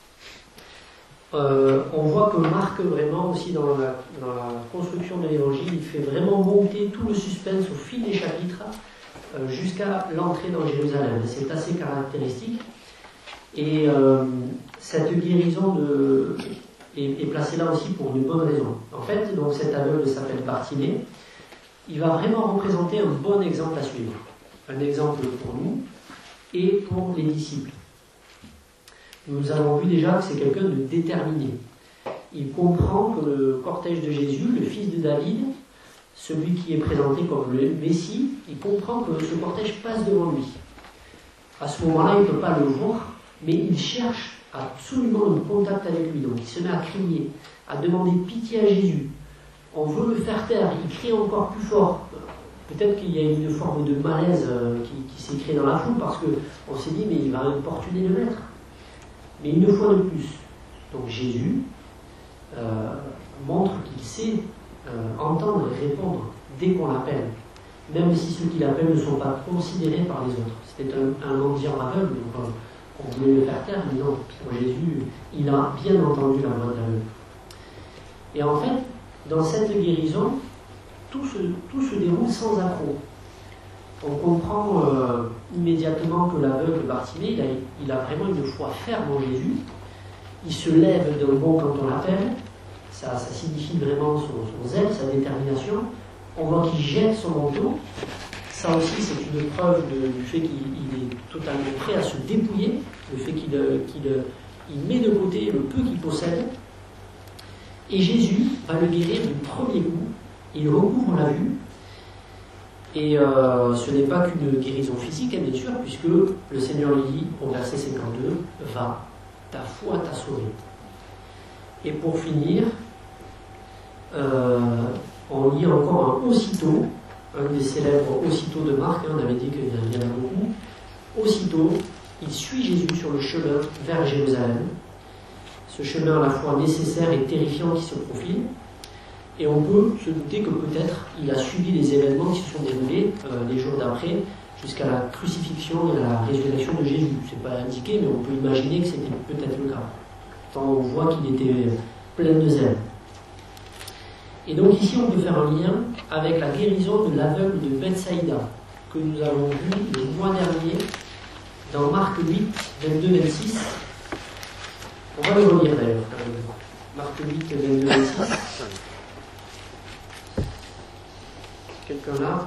On voit que Marc, vraiment aussi dans la construction de l'évangile, il fait vraiment monter tout le suspense au fil des chapitres jusqu'à l'entrée dans Jérusalem. C'est assez caractéristique. Et cette guérison est placée là aussi pour une bonne raison. En fait, donc cet aveugle s'appelle Bartimée. Il va vraiment représenter un bon exemple à suivre. Un exemple pour nous et pour les disciples. Nous avons vu déjà que c'est quelqu'un de déterminé. Il comprend que le cortège de Jésus, le fils de David, celui qui est présenté comme le Messie, il comprend que ce cortège passe devant lui. À ce moment-là, il ne peut pas le voir, mais il cherche absolument un contact avec lui. Donc il se met à crier, à demander pitié à Jésus. On veut le faire taire, il crie encore plus fort. Peut-être qu'il y a une forme de malaise qui s'est créée dans la foule parce qu'on s'est dit, mais il va importuner le maître. Mais une fois de plus, donc Jésus montre qu'il sait entendre et répondre dès qu'on l'appelle, même si ceux qui l'appellent ne sont pas considérés par les autres. C'était un mendiant aveugle, donc on voulait le faire taire, mais non, Jésus, il a bien entendu la voix de l'aveugle. Et en fait, dans cette guérison, tout se déroule sans accroc. On comprend immédiatement que l'aveugle Bartimée, il a vraiment une foi ferme en Jésus. Il se lève d'un bond quand on l'appelle. Ça signifie vraiment son zèle, sa détermination. On voit qu'il jette son manteau. Ça aussi, c'est une preuve du fait qu'il est totalement prêt à se dépouiller, le fait qu'il met de côté le peu qu'il possède. Et Jésus va le guérir du premier coup. Il recouvre la vue. Et ce n'est pas qu'une guérison physique, bien sûr, puisque le Seigneur lui dit, au verset 52, « Va, ta foi t'a sauvé. » Et pour finir, on lit encore un « aussitôt », un des célèbres « aussitôt » de Marc, on avait dit qu'il y en a beaucoup. Aussitôt, il suit Jésus sur le chemin vers Jérusalem. Ce chemin à la fois nécessaire et terrifiant qui se profile. Et on peut se douter que peut-être il a suivi les événements qui se sont déroulés les jours d'après, jusqu'à la crucifixion et à la résurrection de Jésus. Ce n'est pas indiqué, mais on peut imaginer que c'était peut-être le cas. Tant on voit qu'il était plein de zèle. Et donc ici, on peut faire un lien avec la guérison de l'aveugle de Bethsaïda, que nous avons vu le mois dernier dans Marc 8, 22-26. On va le relire d'ailleurs. Marc 8, 22-26. Quelqu'un là?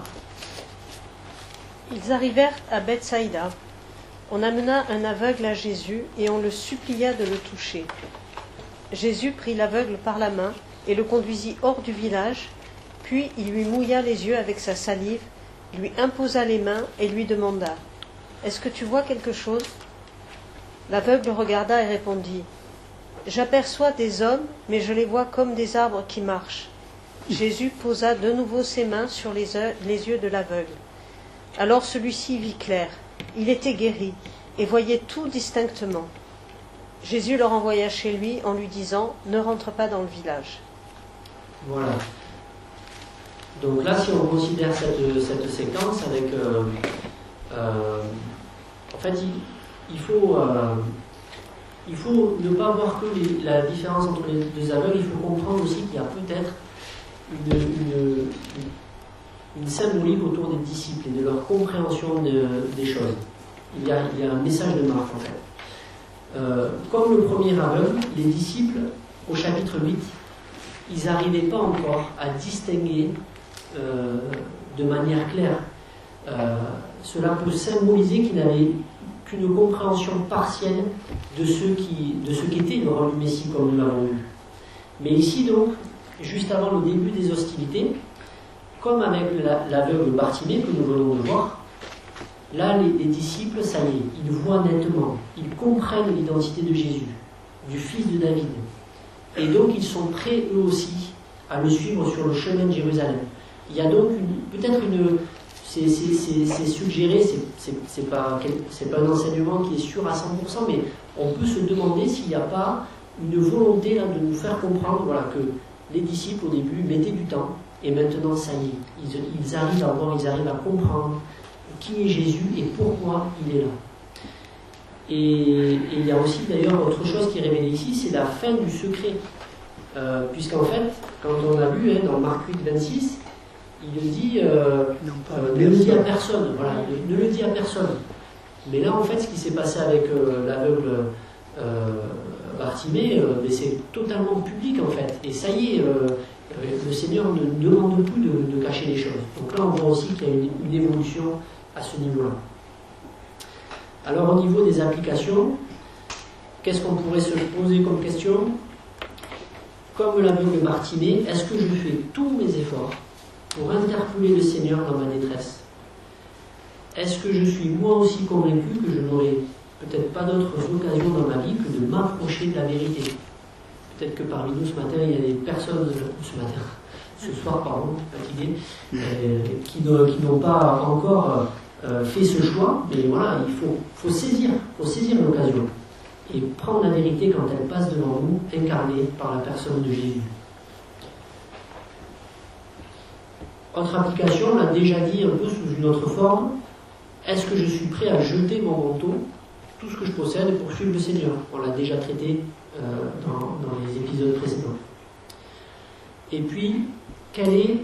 Ils arrivèrent à Bethsaïda. On amena un aveugle à Jésus et on le supplia de le toucher. Jésus prit l'aveugle par la main et le conduisit hors du village, puis il lui mouilla les yeux avec sa salive, lui imposa les mains et lui demanda « Est-ce que tu vois quelque chose ?» L'aveugle regarda et répondit « J'aperçois des hommes, mais je les vois comme des arbres qui marchent. » Jésus posa de nouveau ses mains sur les yeux de l'aveugle. Alors celui-ci vit clair. Il était guéri et voyait tout distinctement. Jésus le renvoya chez lui en lui disant « Ne rentre pas dans le village. » Voilà. Donc là, si on considère cette séquence avec... en fait, il faut ne pas voir que la différence entre les deux aveugles. Il faut comprendre aussi qu'il y a peut-être une symbolique autour des disciples et de leur compréhension des choses. Il y a un message de Marc en fait. Comme le premier aveugle, les disciples, au chapitre 8, ils n'arrivaient pas encore à distinguer de manière claire. Cela peut symboliser qu'ils n'avaient qu'une compréhension partielle de ce qu'était le rôle du Messie, comme nous l'avons vu. Mais ici donc, juste avant le début des hostilités, comme avec l'aveugle Bartimée que nous venons de voir, là les disciples, ça y est, ils voient nettement, ils comprennent l'identité de Jésus, du fils de David. Et donc ils sont prêts eux aussi à le suivre sur le chemin de Jérusalem. Il y a donc peut-être c'est suggéré, c'est pas un enseignement qui est sûr à 100%, mais on peut se demander s'il n'y a pas une volonté là de nous faire comprendre, voilà, que les disciples au début mettaient du temps, et maintenant ça y est, ils arrivent à voir, ils arrivent à comprendre qui est Jésus et pourquoi il est là. Et il y a aussi d'ailleurs autre chose qui est révélée ici, c'est la fin du secret. Puisqu'en fait, quand on a lu dans Marc 8, 26, il le dit, ne le dit à personne. Voilà, ne le dit à personne. Mais là, en fait, ce qui s'est passé avec l'aveugle Bartimée, c'est totalement public, en fait. Et ça y est, le Seigneur ne demande plus de cacher les choses. Donc là, on voit aussi qu'il y a une évolution à ce niveau-là. Alors, au niveau des applications, qu'est-ce qu'on pourrait se poser comme question? Comme l'aveugle Bartimée, est-ce que je fais tous mes efforts pour interpeller le Seigneur dans ma détresse? Est-ce que je suis moi aussi convaincu que je n'aurai peut-être pas d'autres occasions dans ma vie que de m'approcher de la vérité? Peut-être que parmi nous ce matin, il y a des personnes, ce soir, fatiguées, qui n'ont pas encore fait ce choix, mais voilà, il faut saisir l'occasion et prendre la vérité quand elle passe devant nous, incarnée par la personne de Jésus. Autre application, on l'a déjà dit un peu sous une autre forme, est-ce que je suis prêt à jeter mon manteau tout ce que je possède pour suivre le Seigneur. On l'a déjà traité dans les épisodes précédents. Et puis, quelle est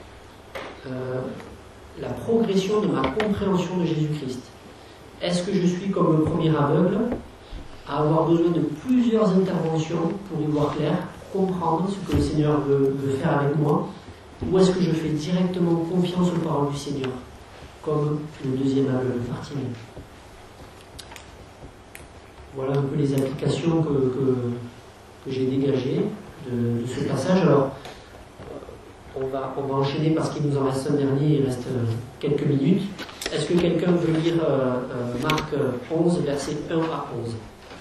la progression de ma compréhension de Jésus-Christ? Est-ce que je suis comme le premier aveugle, à avoir besoin de plusieurs interventions pour y voir clair, pour comprendre ce que le Seigneur veut faire avec moi? Ou est-ce que je fais directement confiance aux paroles du Seigneur, comme le deuxième aveugle, Bartimée? Voilà un peu les applications que j'ai dégagées de ce passage. Alors, on va enchaîner parce qu'il nous en reste un dernier, il reste quelques minutes. Est-ce que quelqu'un veut lire Marc 11, versets 1 à 11?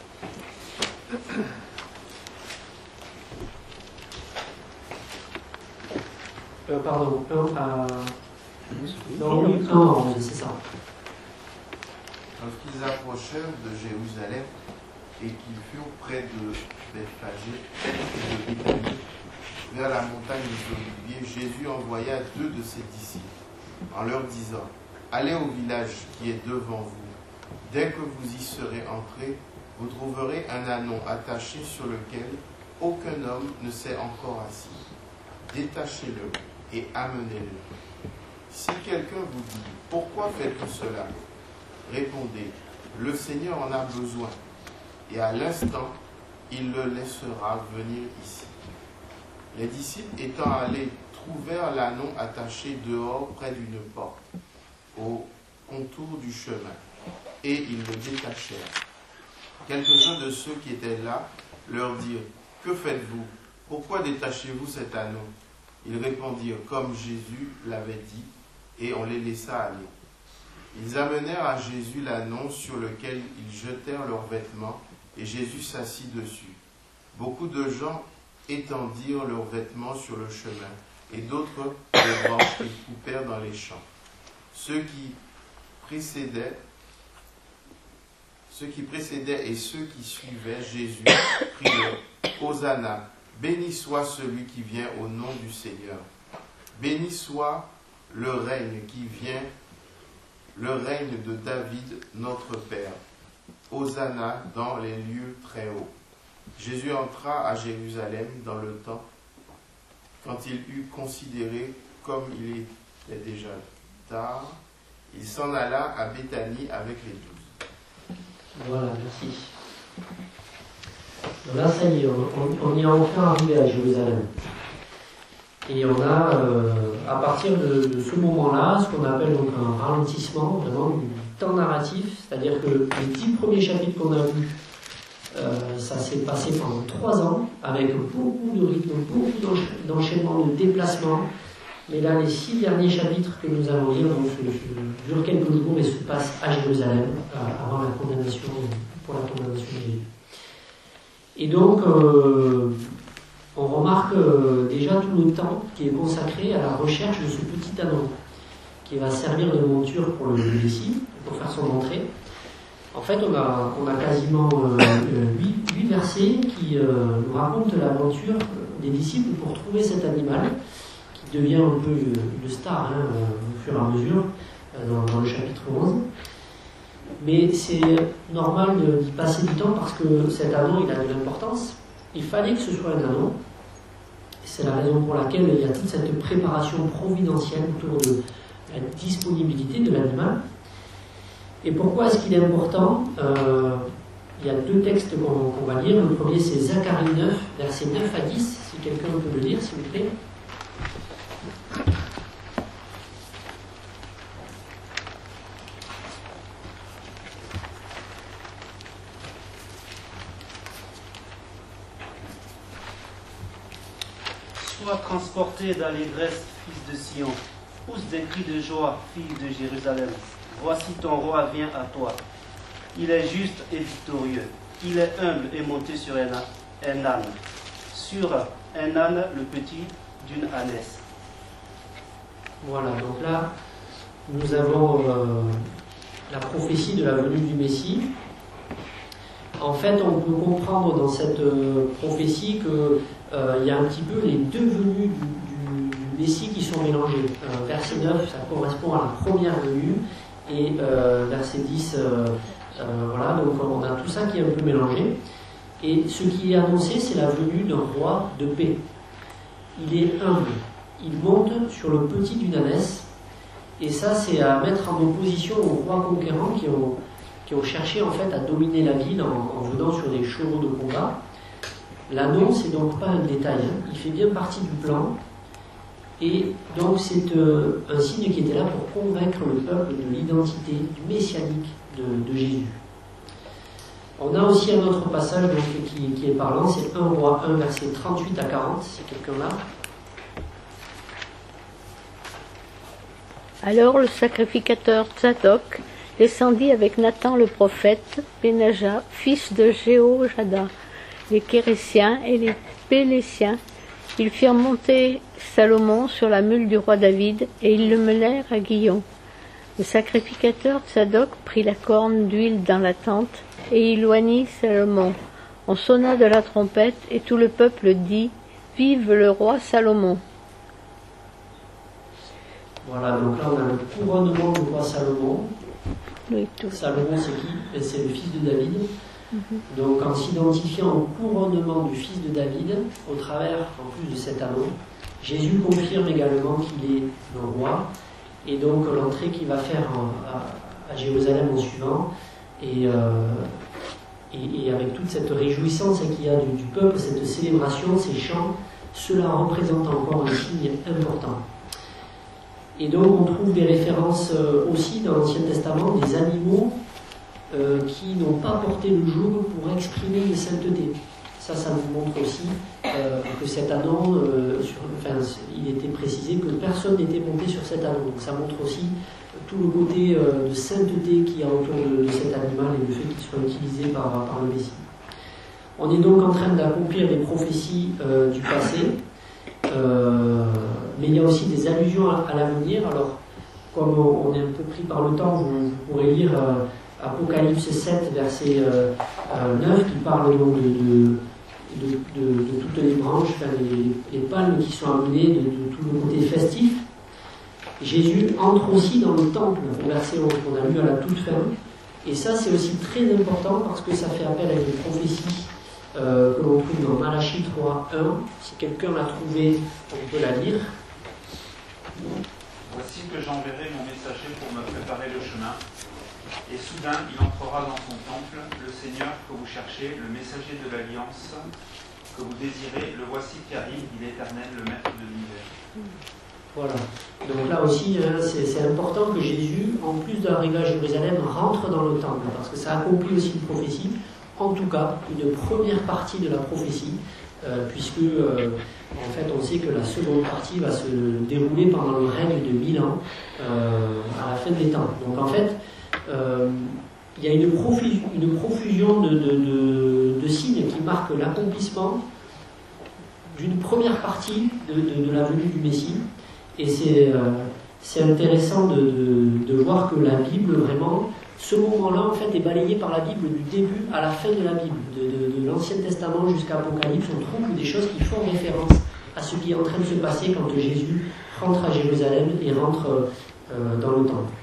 Pardon, 1 à... Non, 1 à 11, c'est ça. Lorsqu'ils approchèrent de Jérusalem et qu'ils furent près de Bethphagée et de Béthanie, vers la montagne des Oliviers, Jésus envoya 2 de ses disciples en leur disant: allez au village qui est devant vous. Dès que vous y serez entrés, vous trouverez un ânon attaché sur lequel aucun homme ne s'est encore assis. Détachez-le et amenez-le. Si quelqu'un vous dit: pourquoi faites-vous cela? Répondez: le Seigneur en a besoin, et à l'instant, il le laissera venir ici. Les disciples étant allés trouvèrent l'ânon attaché dehors près d'une porte, au contour du chemin, et ils le détachèrent. Quelques-uns de ceux qui étaient là leur dirent: que faites-vous? Pourquoi détachez-vous cet ânon? Ils répondirent comme Jésus l'avait dit, et on les laissa aller. Ils amenèrent à Jésus l'ânon sur lequel ils jetèrent leurs vêtements, et Jésus s'assit dessus. Beaucoup de gens étendirent leurs vêtements sur le chemin, et d'autres les branches qu'ils coupèrent dans les champs. Ceux qui précédaient et ceux qui suivaient Jésus crièrent: Hosanna, béni soit celui qui vient au nom du Seigneur. Béni soit le règne qui vient, le règne de David, notre Père. Hosanna dans les lieux très hauts. Jésus entra à Jérusalem dans le temps, quand il eut considéré comme il était déjà tard, il s'en alla à Béthanie avec les 12. Voilà, merci. Donc là, ça y est, on y est enfin arrivé à Jérusalem. Et on a, à partir de ce moment-là, ce qu'on appelle donc un ralentissement vraiment du temps narratif, c'est-à-dire que les 10 premiers chapitres qu'on a vus, ça s'est passé pendant 3 ans, avec beaucoup de rythme, beaucoup d'enchaînements, de déplacements. Mais là, les 6 derniers chapitres que nous allons lire durent quelques jours et se passent à Jérusalem, avant la condamnation, pour la condamnation de Jésus. Et donc, on remarque déjà tout le temps qui est consacré à la recherche de ce petit ânon, qui va servir de monture pour le Messie, pour faire son entrée. En fait, on a quasiment 8 versets qui nous racontent l'aventure des disciples pour trouver cet animal, qui devient un peu une star au fur et à mesure, dans le chapitre 11. Mais c'est normal d'y passer du temps parce que cet ânon, il a de l'importance. Il fallait que ce soit un ânon. C'est la raison pour laquelle il y a toute cette préparation providentielle autour de la disponibilité de l'animal. Et pourquoi est-ce qu'il est important? Il y a 2 textes qu'on va lire. Le premier, c'est Zacharie 9, versets 9 à 10. Si quelqu'un peut le lire, s'il vous plaît. Sois transporté dans l'allégresse, fils de Sion. Pousse des cris de joie, fille de Jérusalem. Voici ton roi vient à toi. Il est juste et victorieux. Il est humble et monté sur un âne. Sur un âne, le petit d'une ânesse. Voilà, donc là, nous avons la prophétie de la venue du Messie. En fait, on peut comprendre dans cette prophétie qu'il y a un petit peu les 2 venues du Messie qui sont mélangées. Verset 9, ça correspond à la première venue, et verset 10 Voilà, donc on a tout ça qui est un peu mélangé. Et ce qui est annoncé, c'est la venue d'un roi de paix. Il est humble. Il monte sur le petit d'une ânesse. Et ça, c'est à mettre en opposition aux rois conquérants qui ont cherché en fait à dominer la ville en venant sur des chevaux de combat. L'anneau, c'est donc pas un détail, hein. Il fait bien partie du plan. Et donc c'est un signe qui était là pour convaincre le peuple de l'identité du messianique de Jésus. On a aussi un autre passage donc, qui est parlant, c'est 1 Roi 1, versets 38 à 40, c'est quelqu'un là. Alors le sacrificateur Tsadok descendit avec Nathan le prophète, Benaja, fils de Jéhojada, les Kéréciens et les Péléciens. Ils firent monter Salomon sur la mule du roi David et ils le menèrent à Guillon. Le sacrificateur Tsadok prit la corne d'huile dans la tente et il oignit Salomon. On sonna de la trompette et tout le peuple dit « Vive le roi Salomon !» Voilà, donc là on a le couronnement du roi Salomon. Oui, Salomon c'est qui? C'est le fils de David. Donc en s'identifiant au couronnement du fils de David, au travers en plus de cet anneau, Jésus confirme également qu'il est le roi, et donc l'entrée qu'il va faire à Jérusalem en suivant, et avec toute cette réjouissance qu'il y a du peuple, cette célébration, ces chants, cela représente encore un signe important. Et donc on trouve des références aussi dans l'Ancien Testament, des animaux qui n'ont pas porté le joug pour exprimer une sainteté. Ça nous montre aussi que cet anneau, il était précisé que personne n'était monté sur cet anneau. Donc ça montre aussi tout le côté de sainteté qu'il y a autour de cet animal et le fait qu'il soit utilisé par le Messie. On est donc en train d'accomplir des prophéties du passé, mais il y a aussi des allusions à l'avenir. Alors, comme on est un peu pris par le temps, vous pourrez lire Apocalypse 7, verset 9, qui parle donc de toutes les branches, les palmes qui sont amenées, de tout le côté festif. Jésus entre aussi dans le temple, au verset 11 qu'on a lu à la toute fin. Et ça, c'est aussi très important parce que ça fait appel à une prophétie que l'on trouve dans Malachie 3, 1. Si quelqu'un l'a trouvé, on peut la lire. Voici que j'enverrai mon messager pour me préparer le chemin. Et soudain, il entrera dans son temple, le Seigneur que vous cherchez, le messager de l'Alliance que vous désirez, le voici qui arrive, dit l'Éternel, le Maître de l'univers. Voilà. Donc là aussi, c'est important que Jésus, en plus d'arriver à Jérusalem, rentre dans le temple, parce que ça accomplit aussi une prophétie, en tout cas, une première partie de la prophétie, puisque, en fait, on sait que la seconde partie va se dérouler pendant le règne de 1000 ans, à la fin des temps. Donc en fait, il y a une profusion de signes qui marquent l'accomplissement d'une première partie de la venue du Messie. Et c'est intéressant de voir que la Bible, vraiment, ce moment-là, en fait, est balayé par la Bible du début à la fin de la Bible. De l'Ancien Testament jusqu'à Apocalypse, on trouve des choses qui font référence à ce qui est en train de se passer quand Jésus rentre à Jérusalem et rentre dans le temple.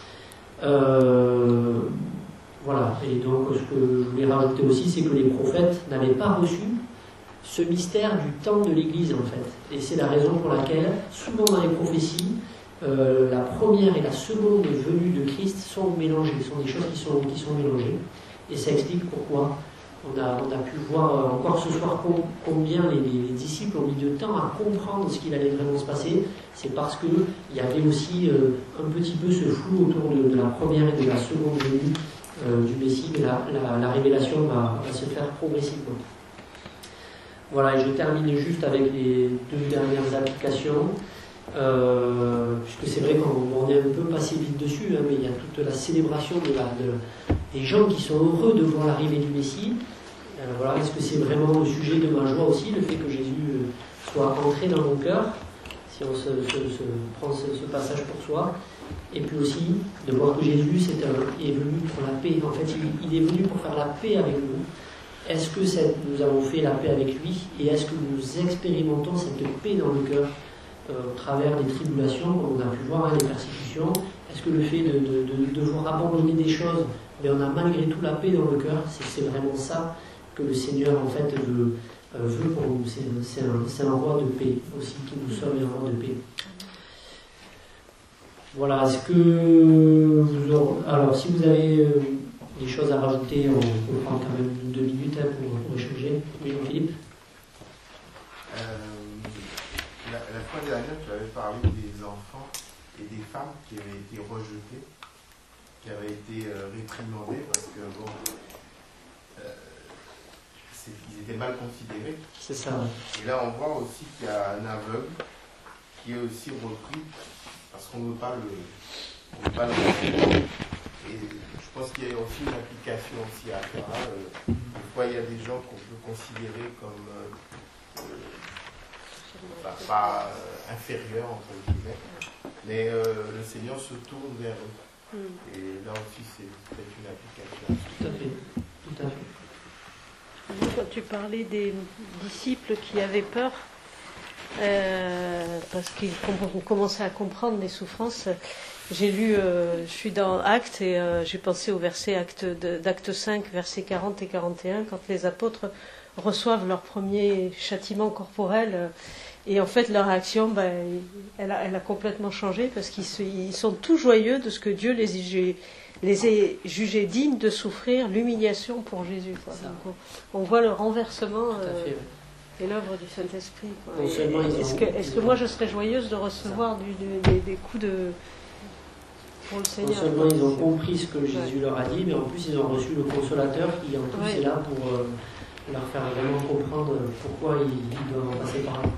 Voilà, et donc ce que je voulais rajouter aussi, c'est que les prophètes n'avaient pas reçu ce mystère du temps de l'Église, en fait. Et c'est la raison pour laquelle, souvent dans les prophéties, la première et la seconde venue de Christ sont mélangées, sont des choses qui sont mélangées. Et ça explique pourquoi on a pu voir encore ce soir combien les disciples ont mis de temps à comprendre ce qu'il allait vraiment se passer. C'est parce qu'il y avait aussi un petit peu ce flou autour de la première et de la seconde venue du Messie, mais la révélation va se faire progressivement. Voilà, et je termine juste avec les deux dernières applications, puisque c'est vrai qu'on est un peu passé vite dessus, hein, mais il y a toute la célébration des gens qui sont heureux de voir l'arrivée du Messie. Voilà, est-ce que c'est vraiment le sujet de ma joie aussi, le fait que Jésus soit entré dans mon cœur, si on se prend ce passage pour soi, et puis aussi de voir que Jésus est venu pour la paix. En fait, il est venu pour faire la paix avec nous. Est-ce que nous avons fait la paix avec lui, et est-ce que nous expérimentons cette paix dans le cœur au travers des tribulations, comme on a pu voir, les persécutions? Est-ce que le fait de devoir abandonner des choses mais on a malgré tout la paix dans le cœur. C'est vraiment ça que le Seigneur en fait veut pour nous. C'est un roi de paix aussi qui nous sommes, un roi de paix. Voilà, est-ce que vous aurez... Alors, si vous avez des choses à rajouter, on peut prendre quand même 2 minutes pour échanger. Oui, Philippe. La fois dernière, tu avais parlé des enfants et des femmes qui avaient été rejetés, qui avaient été réprimandés parce que, bon, ils étaient mal considérés. C'est ça. Et là, on voit aussi qu'il y a un aveugle qui est aussi repris parce qu'on ne veut pas le rejeter. Et je pense qu'il y a aussi une application aussi à faire. Des fois, il y a des gens qu'on peut considérer comme pas inférieurs, entre guillemets. Mais le Seigneur se tourne vers eux. Et là aussi, c'est peut-être une application. Tout à fait. Tout à fait. Quand tu parlais des disciples qui avaient peur, parce qu'ils commençaient à comprendre les souffrances, j'ai lu, je suis dans Actes et j'ai pensé au verset d'Acte 5, versets 40 et 41, quand les apôtres reçoivent leur premier châtiment corporel. Et en fait, leur réaction, elle a complètement changé parce qu'ils sont tout joyeux de ce que Dieu les ait jugés dignes de souffrir l'humiliation pour Jésus. Quoi. Donc, on voit le renversement et l'œuvre du Saint-Esprit. Est-ce que moi, je serais joyeuse de recevoir des coups pour le Seigneur? Non seulement ils ont compris ce que Jésus leur a dit, mais en plus ils ont reçu le Consolateur qui en plus est là pour leur faire vraiment comprendre pourquoi ils doivent en passer par là.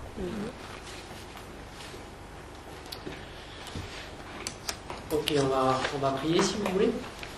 Ok, on va prier si vous voulez.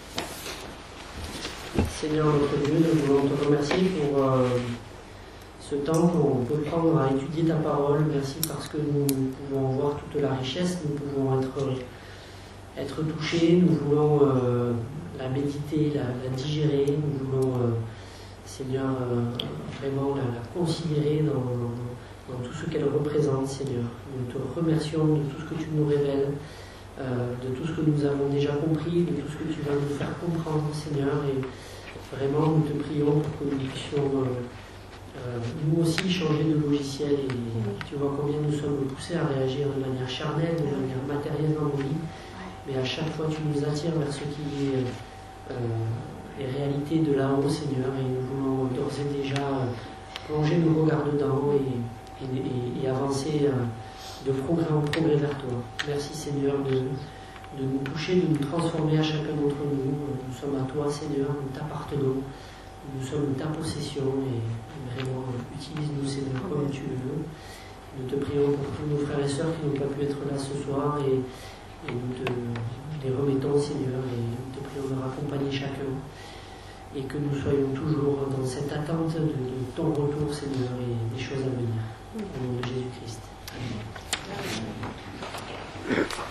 Seigneur notre Dieu, nous voulons te remercier pour ce temps qu'on peut prendre à étudier ta parole. Merci parce que nous pouvons voir toute la richesse, nous pouvons être touchés, nous voulons la méditer, la digérer, nous voulons, Seigneur, vraiment la considérer dans tout ce qu'elle représente, Seigneur. Nous te remercions de tout ce que tu nous révèles, de tout ce que nous avons déjà compris, de tout ce que tu vas nous faire comprendre, Seigneur, et vraiment nous te prions pour que nous puissions nous aussi changer de logiciel, et tu vois combien nous sommes poussés à réagir de manière charnelle, de manière matérielle dans nos vies, mais à chaque fois tu nous attires vers ce qui est les réalités de là-haut, Seigneur, et nous voulons d'ores et déjà plonger nos regards dedans et avancer de progrès en progrès vers toi. Merci Seigneur de nous toucher, de nous transformer à chacun d'entre nous. Nous sommes à toi Seigneur, nous t'appartenons, nous sommes ta possession et vraiment utilise-nous Seigneur comme tu le veux. Nous te prions pour tous nos frères et sœurs qui n'ont pas pu être là ce soir et nous te les remettons Seigneur et nous te prions de raccompagner chacun et que nous soyons toujours dans cette attente de ton retour Seigneur et des choses à venir. Au nom de Jésus-Christ. Amen.